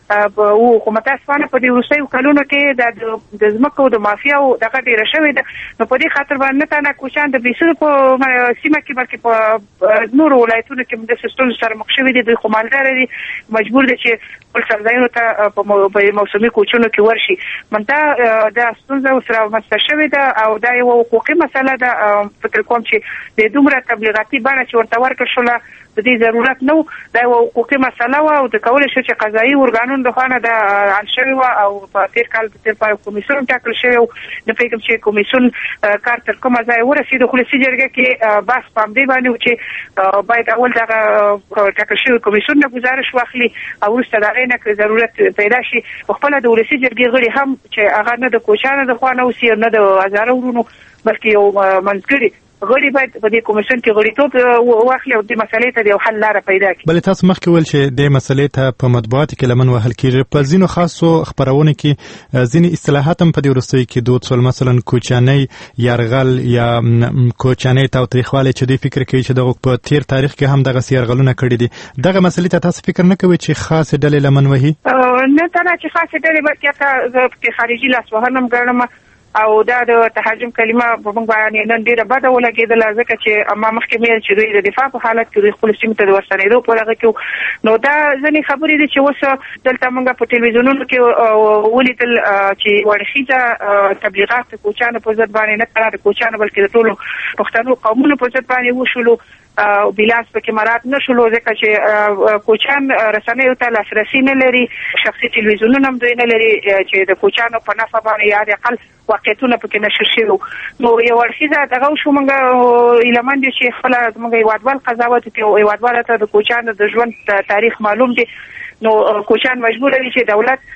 Speaker 18: و خو متاسفانه په دې وروستیو کلونو کې د ځمکو د مافیاو دغه ډېره شوې ده نو په دې خاطر باندې نه تنه کوچیان د بیسو په سیمه کې بلکې په نورو ولایتونو کې هم داسې ستونزو سره مخ شوي دي دوی خو مالداره دي مجبور دي چې خپل څړځایونو ته په موسمي کوچونو کې ورشي منته دا ستونزه ورسره رامنځته شوې ده او دا یوه حقوقي مسله ده فکر کوم چې د دومره تبلیغاتي بڼه چې ورته ورکړل شوله د دې ضرورت نه و دا یوه حقوقي مسله وه او د کولی شو چې قضایي ارګانونو د خوا نه دا حل شوې وه او په تېر کال په تېر پای کمیسیون ټاکل شوی و نه پوهېږم چې کمیسیون کار تر کومه ځایه ورسېد خو لسي جرګه کې بحث په همدې باندې و چې باید اول دغه ټاکل شوي کمیسیون نه ګزارش واخلي او وروسته د هغې نه که ضرورت پیدا شي پخپله د ولسي جرګې غړي هم چې هغه نه د کوچیانو د خوا نه اوسي نه د هزاره ورونو بلکې یو منځګړي غړي باید په دې کمیسیون کې غړیتوب واخلي او دې مسلې ته د یو حل لاره پیدا کړي.
Speaker 17: بلې تاسو مخکې ویل چې دې مسلې ته په مطبوعاتو کې لمن وهل کېږي په ځینو خاصو خپرونو کې ځینې اصطلاحات هم په دې وروستیو کې دود شول مثلا کوچیانۍ یرغل یا کوچیانۍ تاوتریخوالی چې دوی فکر کوي چې دغه په تېر تاریخ کې هم دغسې یرغلونه کړي دي دغه مسلې ته تاسو فکر نه کوئ چې خاصې ډلې لمن وهي؟
Speaker 18: نه تنه چې خاصې ډلې بلکې حتی زه پکې خارجي لاسوهنه هم ګڼم او دا د تهاجم کلمه په موږ باندې نن ډېره بده ولګېدله ځکه چې ما مخکې ویل چې دوی د دفاع په حالت کې دوی خپلو سیمو ته د ورستنېدو په دغه کې نو دا ځینې خبرې دي چې اوس دلته موږ په ټلویزیونونو کې ولیدل چې وړخیزه تبلیغات د کوچیانو په ضد باندې نه تنها د کوچیانو بلکې د ټولو پښتنو قومونو په ضد باندې وشولو او بلاس پکې مراد نه شولو ځکه چې کوچیان رسنیو ته لاسرسي نه لري شخصي ټلویزیونونه هم دوی نه لري چې د کوچیانو په نفع باندې یا د اقل واقعیتونه پکې نشر شوي نو یو اړخیزه دغه وشو موږ هیله مند یو چې خپله زموږ هېوادوال قضاوت وکړي او هېوادواله ته د کوچیانو د ژوند تاریخ معلوم دی نو کوچیان مجبوره دي چې دولت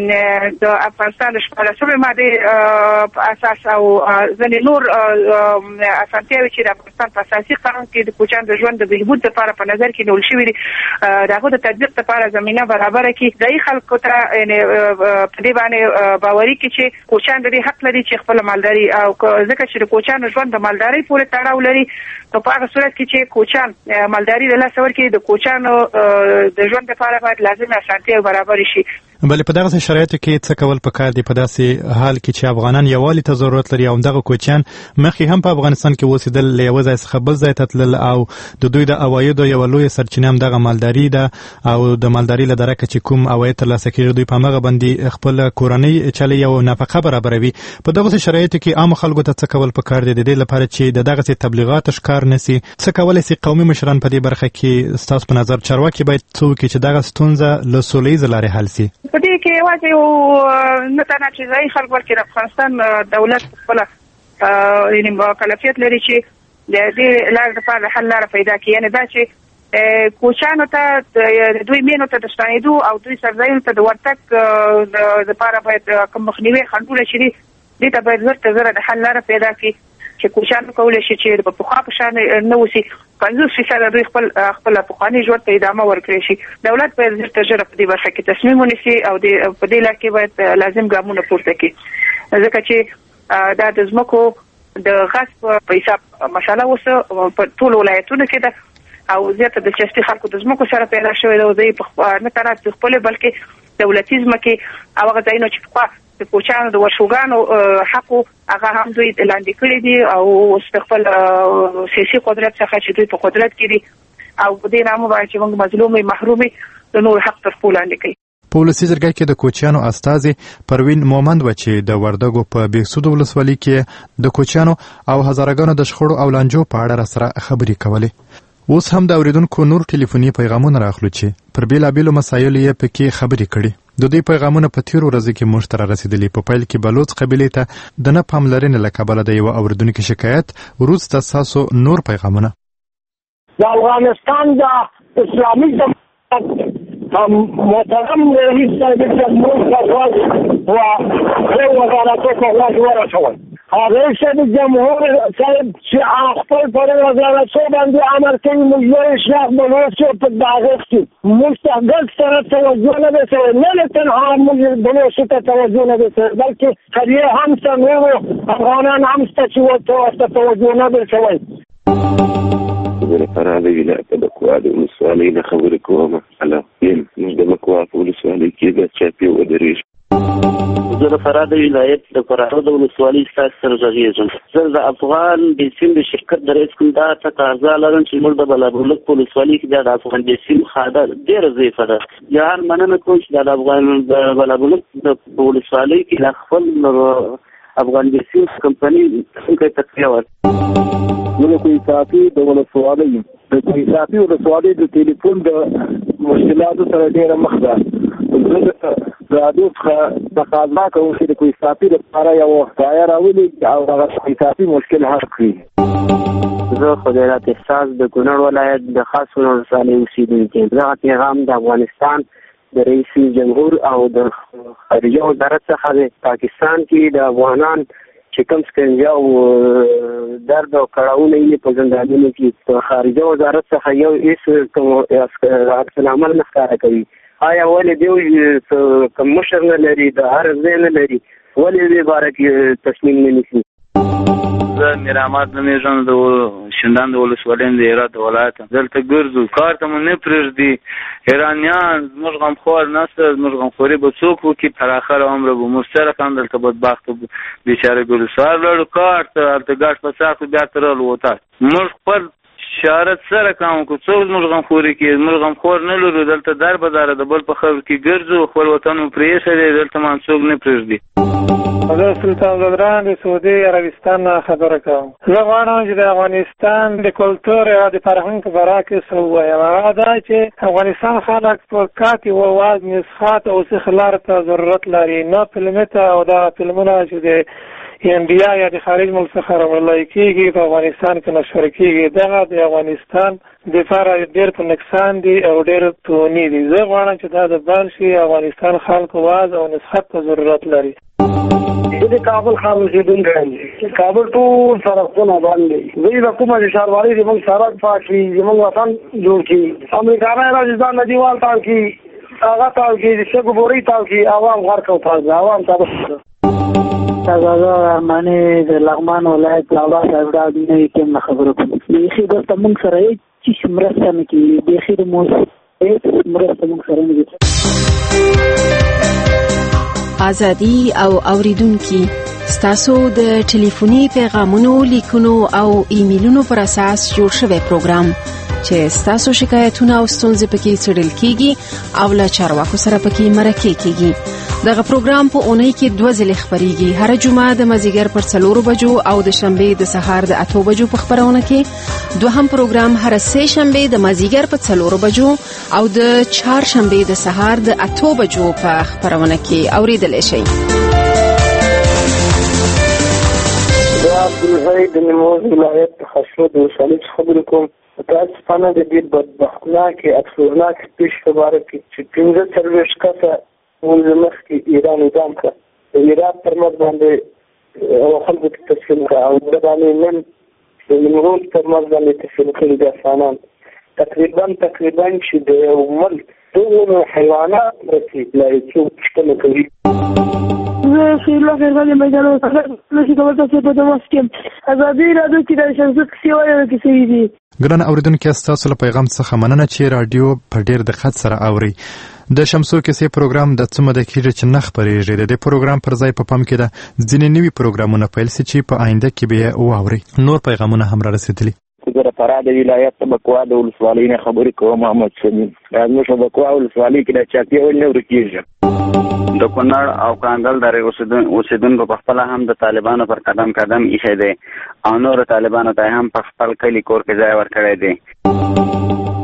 Speaker 18: د افغانستان د شپاړلسمې مادې په اساس او ځینې نور اسانتیاوې چې د افغانستان په اساسي قانون کې د کوچیانو د ژوند د بهبود لپاره په نظر کې نیول شوي دي د هغو د تطبیق لپاره زمینه برابره کړي ځایي خلکو ته په دې باندې باوري کړي چې کوچیان د دې حق لري چې خپله مالداري او ځکه چې د کوچیانو ژوند د مالدارۍ پورې تړاو لري نو په هغه صورت کې چې کوچیان مالداري د لاسه ورکړي د کوچیانو د ژوند لپاره باید لازمې اسانتیاوې برابرې شي.
Speaker 17: بلې په دغسې شرایطو کې څه کول پکار دي په داسې حال کې چې افغانان یووالي ته ضرورت لري او دغه کوچیان مخکې هم په افغانستان کې اوسېدل له یوه ځای څخه بل ځای ته تلل او د دوی د عوایدو یوه لویه سرچینه هم دغه مالداري ده او د مالداري له درکه چې کوم عواید ترلاسه کېږي دوی په همغه باندې خپله کورنۍ چلوي او نفقه برابروي په دغسې شرایطو کې عامو خلکو ته څه کول پکار دي د دې لپاره چې د دغسې تبلیغاتو ښکار نه سي څه کولی سي قومي مشران په دې برخه کې ستاسو په نظر چارواکي باید څه وکړي چې دغه ستونزه له سوله ییزې لارې حل سي؟
Speaker 18: په دې کې یوازې یو نه تنها چې ځایي خلک بلکې د افغانستان دولت خپله یعنې کلفیت لري چې د دې لارې دپاره د حل لاره پیدا کړي یعنې دا چې کوچیانو ته دوی مینو ته د ستنېدو او دوی څړځایونو ته د ورتګ دپاره باید کوم مخنیوي خنډونه چې دي دې ته باید زر ته زره د حل لاره پیدا کړي چې کوچیان کولی شي چې په پخوا په شان نه اوسي پنځوس فیصده دوی خپل خپل پخواني ژوند ته ادامه ورکړی شي دولت باید ژر تر ژره په دې برخه کې تصمیم ونیسي او په دې لار کې باید لازم ګامونه پورته کړي ځکه چې دا د ځمکو د غصب په حساب مسله اوس په ټولو ولایتونو کې ده او زیاته دلچسپي خلکو د ځمکو سره پیدا شوې ده او دوی نه تنها خپلې بلکې دولتي ځمکې او هغه ځایونه چې پخوا د کوچیانو د ورشوګانو حقو هغه هم دوی لاندې کړي دي او اوس د خپل سیاسي قدرت څخه چې دوی په قدرت کې دي او په دې نامه باندې چې موږ مظلومې محرومې د نور حق تر پښو لاندې کوي.
Speaker 17: په ولسي جرګه کې د کوچیانو استازي پروین مومند و چې د وردګو په بهسود ولسوالۍ کې د کوچیانو او هزارهګانو د شخړو او لانجو په اړه راسره خبرې کولې اوس هم د اوریدونکو نور ټلیفوني پیغامونه راخلو چې پر بیلابیلو مسایلو یې پکې خبرې کړي د دوی پیغامونه په تیرو ورځو کې موږ ته رسیدلي. په پیل کې بلوچ قبیلې ته د نه پاملرنې له کبله د یو اوریدونکي شکایت، وروسته ستاسو نور پیغامونه.
Speaker 21: د افغانستان د اسلامي جمهوریت محترم رئیس صاحب جمهور صاحب و وزارتو ته غږ ورسول. رئیس جمهور صاحب چې خپل پر وزارتو باندې امر کوي موږ یو اشراف بلوچ په داغه کې مستقل سره توجه نه وکړي، نه تنها موږ بلوچ ته توجه نه وکړي بلکې خریه هم څنګه افغانان هم ستاسو ته توجه نه وکړي.
Speaker 22: زه فراه د ولایت د مکوا د ولسوالۍ نه خبرې کوم. یم موږ د مکوا په ولسوالۍ کې د چاپې ودرېږو.
Speaker 23: زه د فراه د ولایت د فراه د ولسوالۍ ستاسو سره غږېږم. زه د افغان بیسیم د شرکت د رئیس کوم دا تقاضا لرم چې موږ د بلابلک په ولسوالۍ کې د افغان بیسیم خاده ډېره ضعیفه ده. جهان مننه کوم چې د افغان د بلابلک د ولسوالۍ کې لا خپل افغان بیسیم کمپنۍ څنګه تقویه ورکړي. زه د کوهستاني د ولسوالۍ د کوهستاني ولسوالۍ د ټلیفون د مشکلاتو سره ډېره مخ ده. زه د رادیو څخه تقاضا کوم چې د کوهستاني لپاره یو ځای راولي او هغه کوهستاني مشکل حل کړي. زه خدایات احساس د کونړ ولایت د خاص کونړ ولسوالۍ اوسېدونکی یم. دغه پیغام د افغانستان د رئیس جمهور او د خارجه وزارت څخه د پاکستان کې د افغانان چې کوم سکنجه او درد او کړاوونه یې په زندانونو کې په خارجه وزارت څخه یو هېڅ کوم عکسالعمل نه ښکاره کوي. آیا ولې دوی کوم مشر نه لري، د هر ځای نه لري، ولې دې باره کې تصمیم نه نیسي؟ زه میرآماد نومېږم، د شندان د ولسوالۍ د هرات ولایت. دلته ګرځو، کار ته مو نه پرېږدي. ایرانیان زموږ غمخوار نسته، زموږ غمخوري به څوک وکړي؟ تر اخره عمره به موږ سره هم دلته بدبخته بیچاره ګرځو. سهار لاړو کار ته، هلته ګاډ په ساختو بیا ته رالو وتاړ. موږ خپل شهادت سره کوم کو څوک زموږ غمخوري کې زموږ غمخور نه لرو. دلته در بداره د بل په خبر کې ګرځو، خپل وطن مو پرېښی دی، دلته مان څوک نه پرېږدي.
Speaker 3: زه سلطان زدران د سعودي عربستان نه خبره کوم. زه غواړم چې د افغانستان د کلتور او د فرهنګ په باره کې څه ووایم. هغه دا چې افغانستان خلک په کاتې و واز نسخات او سخلار ته ضرورت لري، نه فلمي ته. او دا فلمونه چې د انډیا یا د خارج ملک څخه راوړل کېږي په افغانستان کې نشر کېږي، دغه د افغانستان دفاع ډېر په نقصان دي او ډېر توني دي. زه غواړم چې دا د بند شي. افغانستان خلک واز او نسخت ته ضرورت لري.
Speaker 21: زه د کابل ښار اوسېدونکی یم. کابل ټول سړکونه بند دي. دوی د کومه چې ښاروالۍ زموږ سړک پاک کړي، زموږ وطن جوړ کړي. امریکایان راځي ځان نه دیوال تاو کړي، هغه تاو کړي، د شګو بورۍ تاو کړي، عوام غرق او تاز عوام ته
Speaker 24: تازه رحماني د لغمان ولایت لاوا صاحب راډیو کې نه خبرو کوم. بیخي دلته موږ سره هېڅ مرسته نه کوي. بیخي د مو هېڅ مرسته موږ سره نه کوي.
Speaker 5: ازادي او اوریدونکي ستاسو د ټلیفوني پیغامونو، لیکونو او ایمیلونو پر اساس جوړ شوی پروګرام چې ستاسو شکایتونه او ستونزې پکې څېړل کیږي او له چارواکو سره پکې مرکه کیږي. دغه پروګرام په اونۍ کې دوه ځلې خپرېږي، هر جمعه د مازیګر پر څلورو بجو او د شنبې د سهار د اتو بجو په خپرونه کې. دوهم پروګرام هر سه شنبې د مازیګر په څلورو بجو او د چهار شنبې د سهار د اتو بجو په خپرونه کې اوریدلی شئ.
Speaker 21: زه عبدالحی د نیمروز ولایت خاشرود ولسوالۍ څخه خبرې کوم. متاسفانه د دې بدبختناکې افسوسناکې پېښې په باره کې چې پنځه څلوېښت کسه ورځې مخکې ایران اعدام کړه، د عراق پر مرګ باندې هغو خلکو ته تسلیم کړه او د باندې نن د نیمروز پر مرګ باندې تسلیم کړي دي افغانان. تقریبا تقریبا چې د یو ملک دغو حیوانات رسي لا هېڅوک پوښتنه کوي.
Speaker 24: زه شیرلا خیرغل میدان اوسه نشي کولای چې په دغه وخت کې ازادي راډیو کې د شمسد کیسې وایي کیسې دي.
Speaker 17: ګران اوریدونکو ستاسو له پیغام څخه مننه چې راډیو په ډیر دقت سره اوري. د شمسو کیسې پروګرام د څه مده کېږي چې نه خپرېږي. د دې پروګرام پر ځای په پام کې ده ځینې نوي پروګرامونه پیل سي چې په آینده کې به یې واورئ. نور پیغامونه هم را رسېدلي.
Speaker 23: زه د فراه د ولایت د بکوا د ولسوالۍ نه خبرې کوم. محمد شمیم زموږ په بکوا ولسوالۍ کې د چاپې ول نه ورکېږي. د کونړ او کاندل درې اوسېدونکو په خپله هم د طالبانو پر قدم قدم ایښی دی او نورو طالبانو ته هم په خپل کلي کور کې ځای ورکړی دی.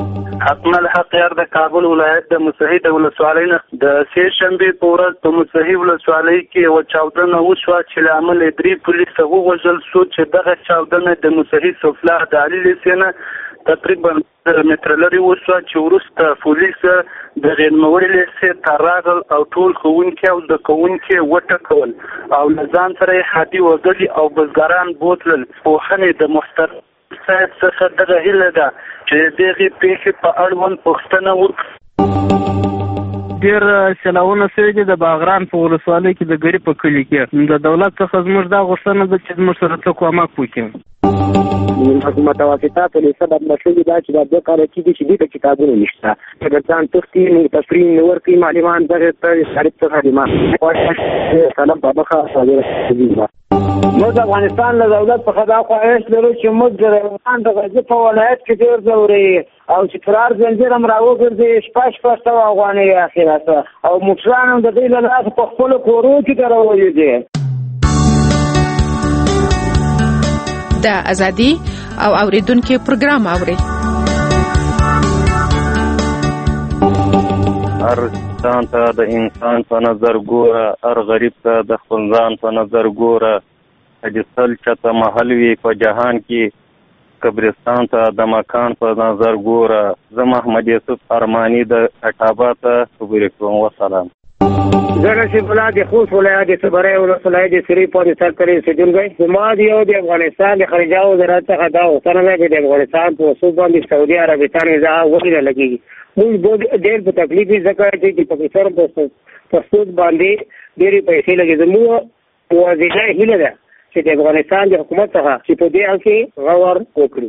Speaker 4: حقمل حق یار د کابل ولایت د متحد ولسوالۍ نه د سې شنبې په ورځ په متحد ولسوالۍ کې یو چاودنه وشوه چې له امله درې پولیس ووژل شو چې دغه چاودنه د متحد سفلا د علي لیسې نه تقریبا متر لرې وشوه چې وروسته پولیس د غیرموړې لیسې ته راغل او ټول ښوونکي او زده کوونکي وټکول او له ځان سره یې هادي وګړي او بزګران بوتلل. پوهنې د محترم صاحب څخه دغه هیله ده چې دغه پیښې په اړوند پوښتنه وکړي.
Speaker 6: ډېر سیلاونه شوي دي د باغران په ولسوالۍ کې د ګری په کلي کې. د دولت څخه زموږ دا غوښتنه ده چې زموږ سره څه کومک وکړي.
Speaker 10: حکومت واسطه پولیسه د مشورې دا چې د دوه کال کې چې دې کتابونه نشته چې ځان تختی نو تفرین نور کې معلومان دغه ته شریک څخه دي ما سلام په مخه حاضر.
Speaker 21: موږ د افغانستان له دولت څخه دا خواهش لرو چې موږ د افغانستان د غزې په ولایت کې ډېر ځوري او چې فرار زنجیر هم راوګرځي شپه شپه سوه افغانۍ اخرته او موټران هم د دوی له لاسه په خپلو کورو کې درولي دي.
Speaker 5: د ازادي او اوریدونکو پروګرام اوري.
Speaker 11: هر انسان ته د انسان په نظر ګوره، هر غریب ته د خپل ځان په نظر ګوره. چې سل چته محل وي په جهان کې قبرستان ته د مکان په نظر ګوره. زه محمد یوسف ارماني د اټابا ته خبرې کوم. وسلام.
Speaker 21: زه نصیب الله د خوست ولایت د صبرۍ ولسوالۍ د سري پورې سرکري اوسېدونکی. زما د یو د افغانستان د خارجه وزارت څخه دا غوښتنه ده چې د افغانستان په اصول باندې سعودي عربستان ویزا ولې نه لګېږي. موږ ډېر په تکلیف یې ځکه چې د پاکستان په سود باندې ډېرې پیسې لګي. زموږ واضحه هیله ده چې د افغانستان د حکومت څخه چې په دې حال کې غور وکړي.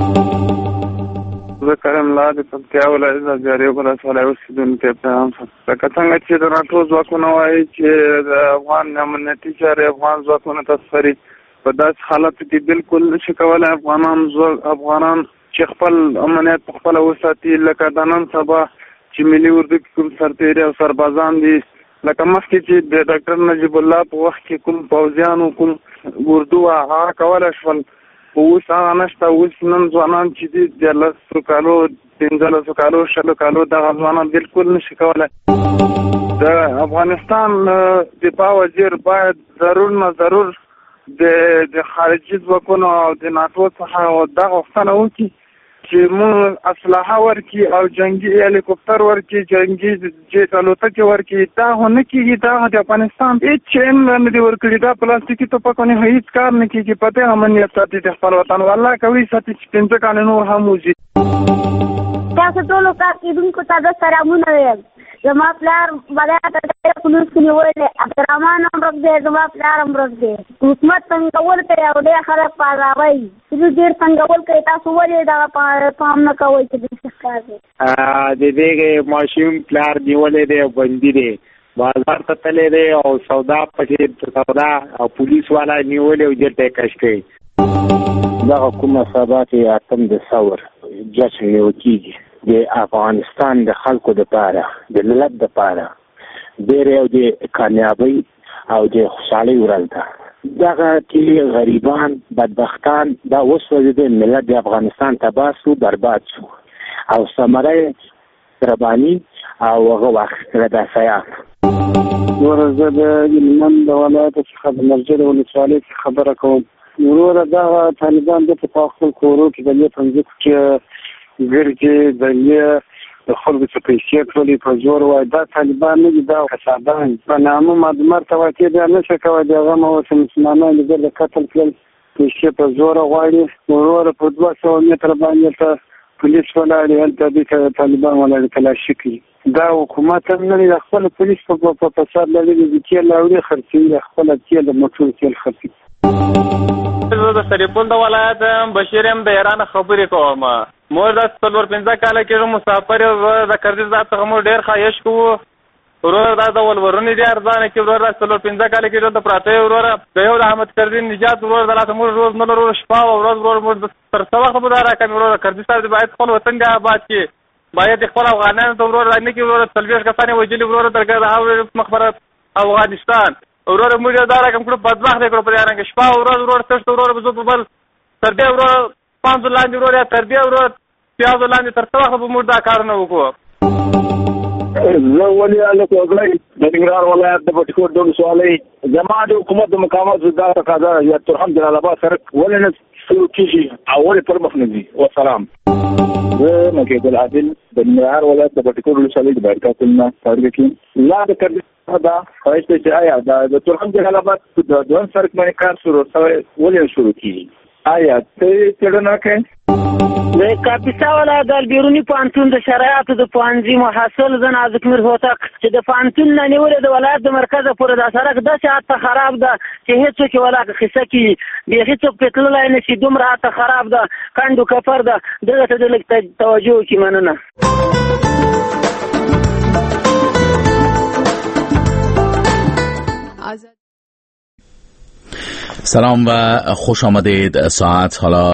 Speaker 25: زه کرم الله د پکتیا ولایت د جاري ولسوالۍ اوسېدونکی یم. لکه څنګه چې د ناټو ځواکونه وایي چې د افغان امنیتي چارې افغان ځواکونه تسخري، په داسې حالت کې بالکل نشي کولی افغانان افغانان چې خپل امنیت په خپله وساتي. لکه د نن سبا چې ملي اردو کې کوم سرتېري او سربازان دي، لکه مخکې چې د ډاکټر نجیب الله په وخت کې کوم پوځیانو کوم اردو هغه کولی شول، اوس هغه نشته. اوس نن ځوانان چې دي دیارلسو کالو پنځلسو کالو شلو کالو دغه ځوانان بالکل نشي کولی. د افغانستان دفاع وزیر باید ضرور نه ضرور د خارجي ځواکونو او د ناټو څخه دا غوښتنه وکړي چې موږ اسلحه ورکړي او جنګي هلیکوپټر ورکړي، جنګي جیټ الوتکې ورکړي. دا خو نه کېږي. دا د افغانستان هېڅ شی هم نه دي ورکړي. دا پلاستیکي توپکونه هېڅ کار نه کېږي. په دې امنیت ساتي د خپل وطن. والله کوي ساتي چې پنځه کاله نور هم وځي.
Speaker 26: تاسو ټولو کار کېدونکو ته د سلامونه وایم. زما پلار بلایه ته ډېر خلوص کې نیولی دی. عبدالرحمان هم ورک دی، زما پلار هم ورک دی. حکومت څنګهول کوي او ډېر خلک په عذابوي. چې ډېر څنګهول کوي. تاسو ولې دغه پام نه کوئ چې داسې ښکار دی؟
Speaker 21: د دې ماشوم پلار نیولی دی او بندي دی، بازار ته تللی دی او سودا پکې سودا او پولیس والا نیولی او جیل ته یې کش کوي.
Speaker 10: دغه کومه سبا چې اتم د ثور جشن نیول کېږي د افغانستان د خلکو دپاره، د ملت دپاره ډېر یو د کامیابۍ او د خوشحالۍ ورځ ده. دغه چې غریبان بدبختان دا وسوځېدل، ملت د افغانستان تباه سو، برباد سو او ثمره یې رباني او هغه واخیستله د سیاف.
Speaker 25: وروره زه د هلمند د ولایت څخه د مرجد ولسوالۍ څخه خبره کوم. وروره دغه طالبان دلته په خپل کورو کې د دې په ځمکو کې ګرځي، د دې د خلکو څخه پیسې ټولې په زور وایي. دا طالبان نه دي، دا کسادان په نامه معلومات تواتې بیا نه شي کولی. د هغه موسم مسلمانان د د قتل کړل، پیسې په زوره غواړي. وروره په دوه سوه متره باندې ته پولیس ولاړې، هلته دوی ته طالبان ولاړې تلاشي کوي. دا حکومت هم نه دی، د خپل پولیس په فساد لګېږي. د تیل راوړي خرڅوي، د خپله تیل د موټرو تیل خرڅوي.
Speaker 27: زه د سرپل د ولایت بشیر یم، د ایران خبرې کوم. موږ د څلور پنځه کاله کېږو مسافر یو. د کردي ذات څخه موږ ډېر خواهش کوو. وروره دا د ولورونې دي ارزانه کې. وروره د څلور پنځه کاله کې دلته پراته یو. وروره د یو د احمد کردي نجات وروره د لاسه موږ روز نه لرو، شپه او ورځ وروره موږ تر څه وخته به دا راکوي. وروره کردي صاحب باید خپل وطن دې آباد کړي، باید خپل افغانانو ته وروره نه کړي. وروره څلوېښت کسان یې وژلي وروره درګاه د هاورې مخبره افغانستان. وروره موږ یې دا رقم کړو، بدبخته یې کړو په دې رنګ. شپه او ورځ وروره تشته وروره به زه په بل تر دې وروره پانځو لاندې وروره یا تر دې وروره پیازو لاندې تر څه وخته به موږ دا کارونه وکړو؟
Speaker 21: زه ولي هلک وګړی د ننګرهار ولایت د پټي کوټ د ولسوالۍ زما د حکومت د مقاماتو دا تقاضا یا ترحم جلال آباد سړک ولې نه شروع کېږي او ولې پر مخ نه ځي؟ وسلام. زه نقیب العادل د ننګرهار ولایت د پټي کوټ ولسوالۍ د بارکا کلمه تارګه کې لا د کردي دا خواهش دی چې آیا د ترحم جلال آباد د دویم سړک باندې کار شروع شوی ولې نه شروع کېږي؟ آیا ته څېړنه کوې؟
Speaker 2: د کاپیسا ولایت د البیروني پوهنتون د شرایطو د پوهنځي محصل زه نازک میر هوتک چې د پوهنتون نه نیولې د ولایت د مرکزه پورې دا سړک داسې حتی خراب ده چې هېڅوک یې ولاکه قصه کړي بیخي څوک پرې تللی نه شي دومره حتی خراب ده کنډ و کفر ده دغه ته د لږ توجه وکړي. مننه.
Speaker 7: سلام و خوش آمدید. ساعت حالا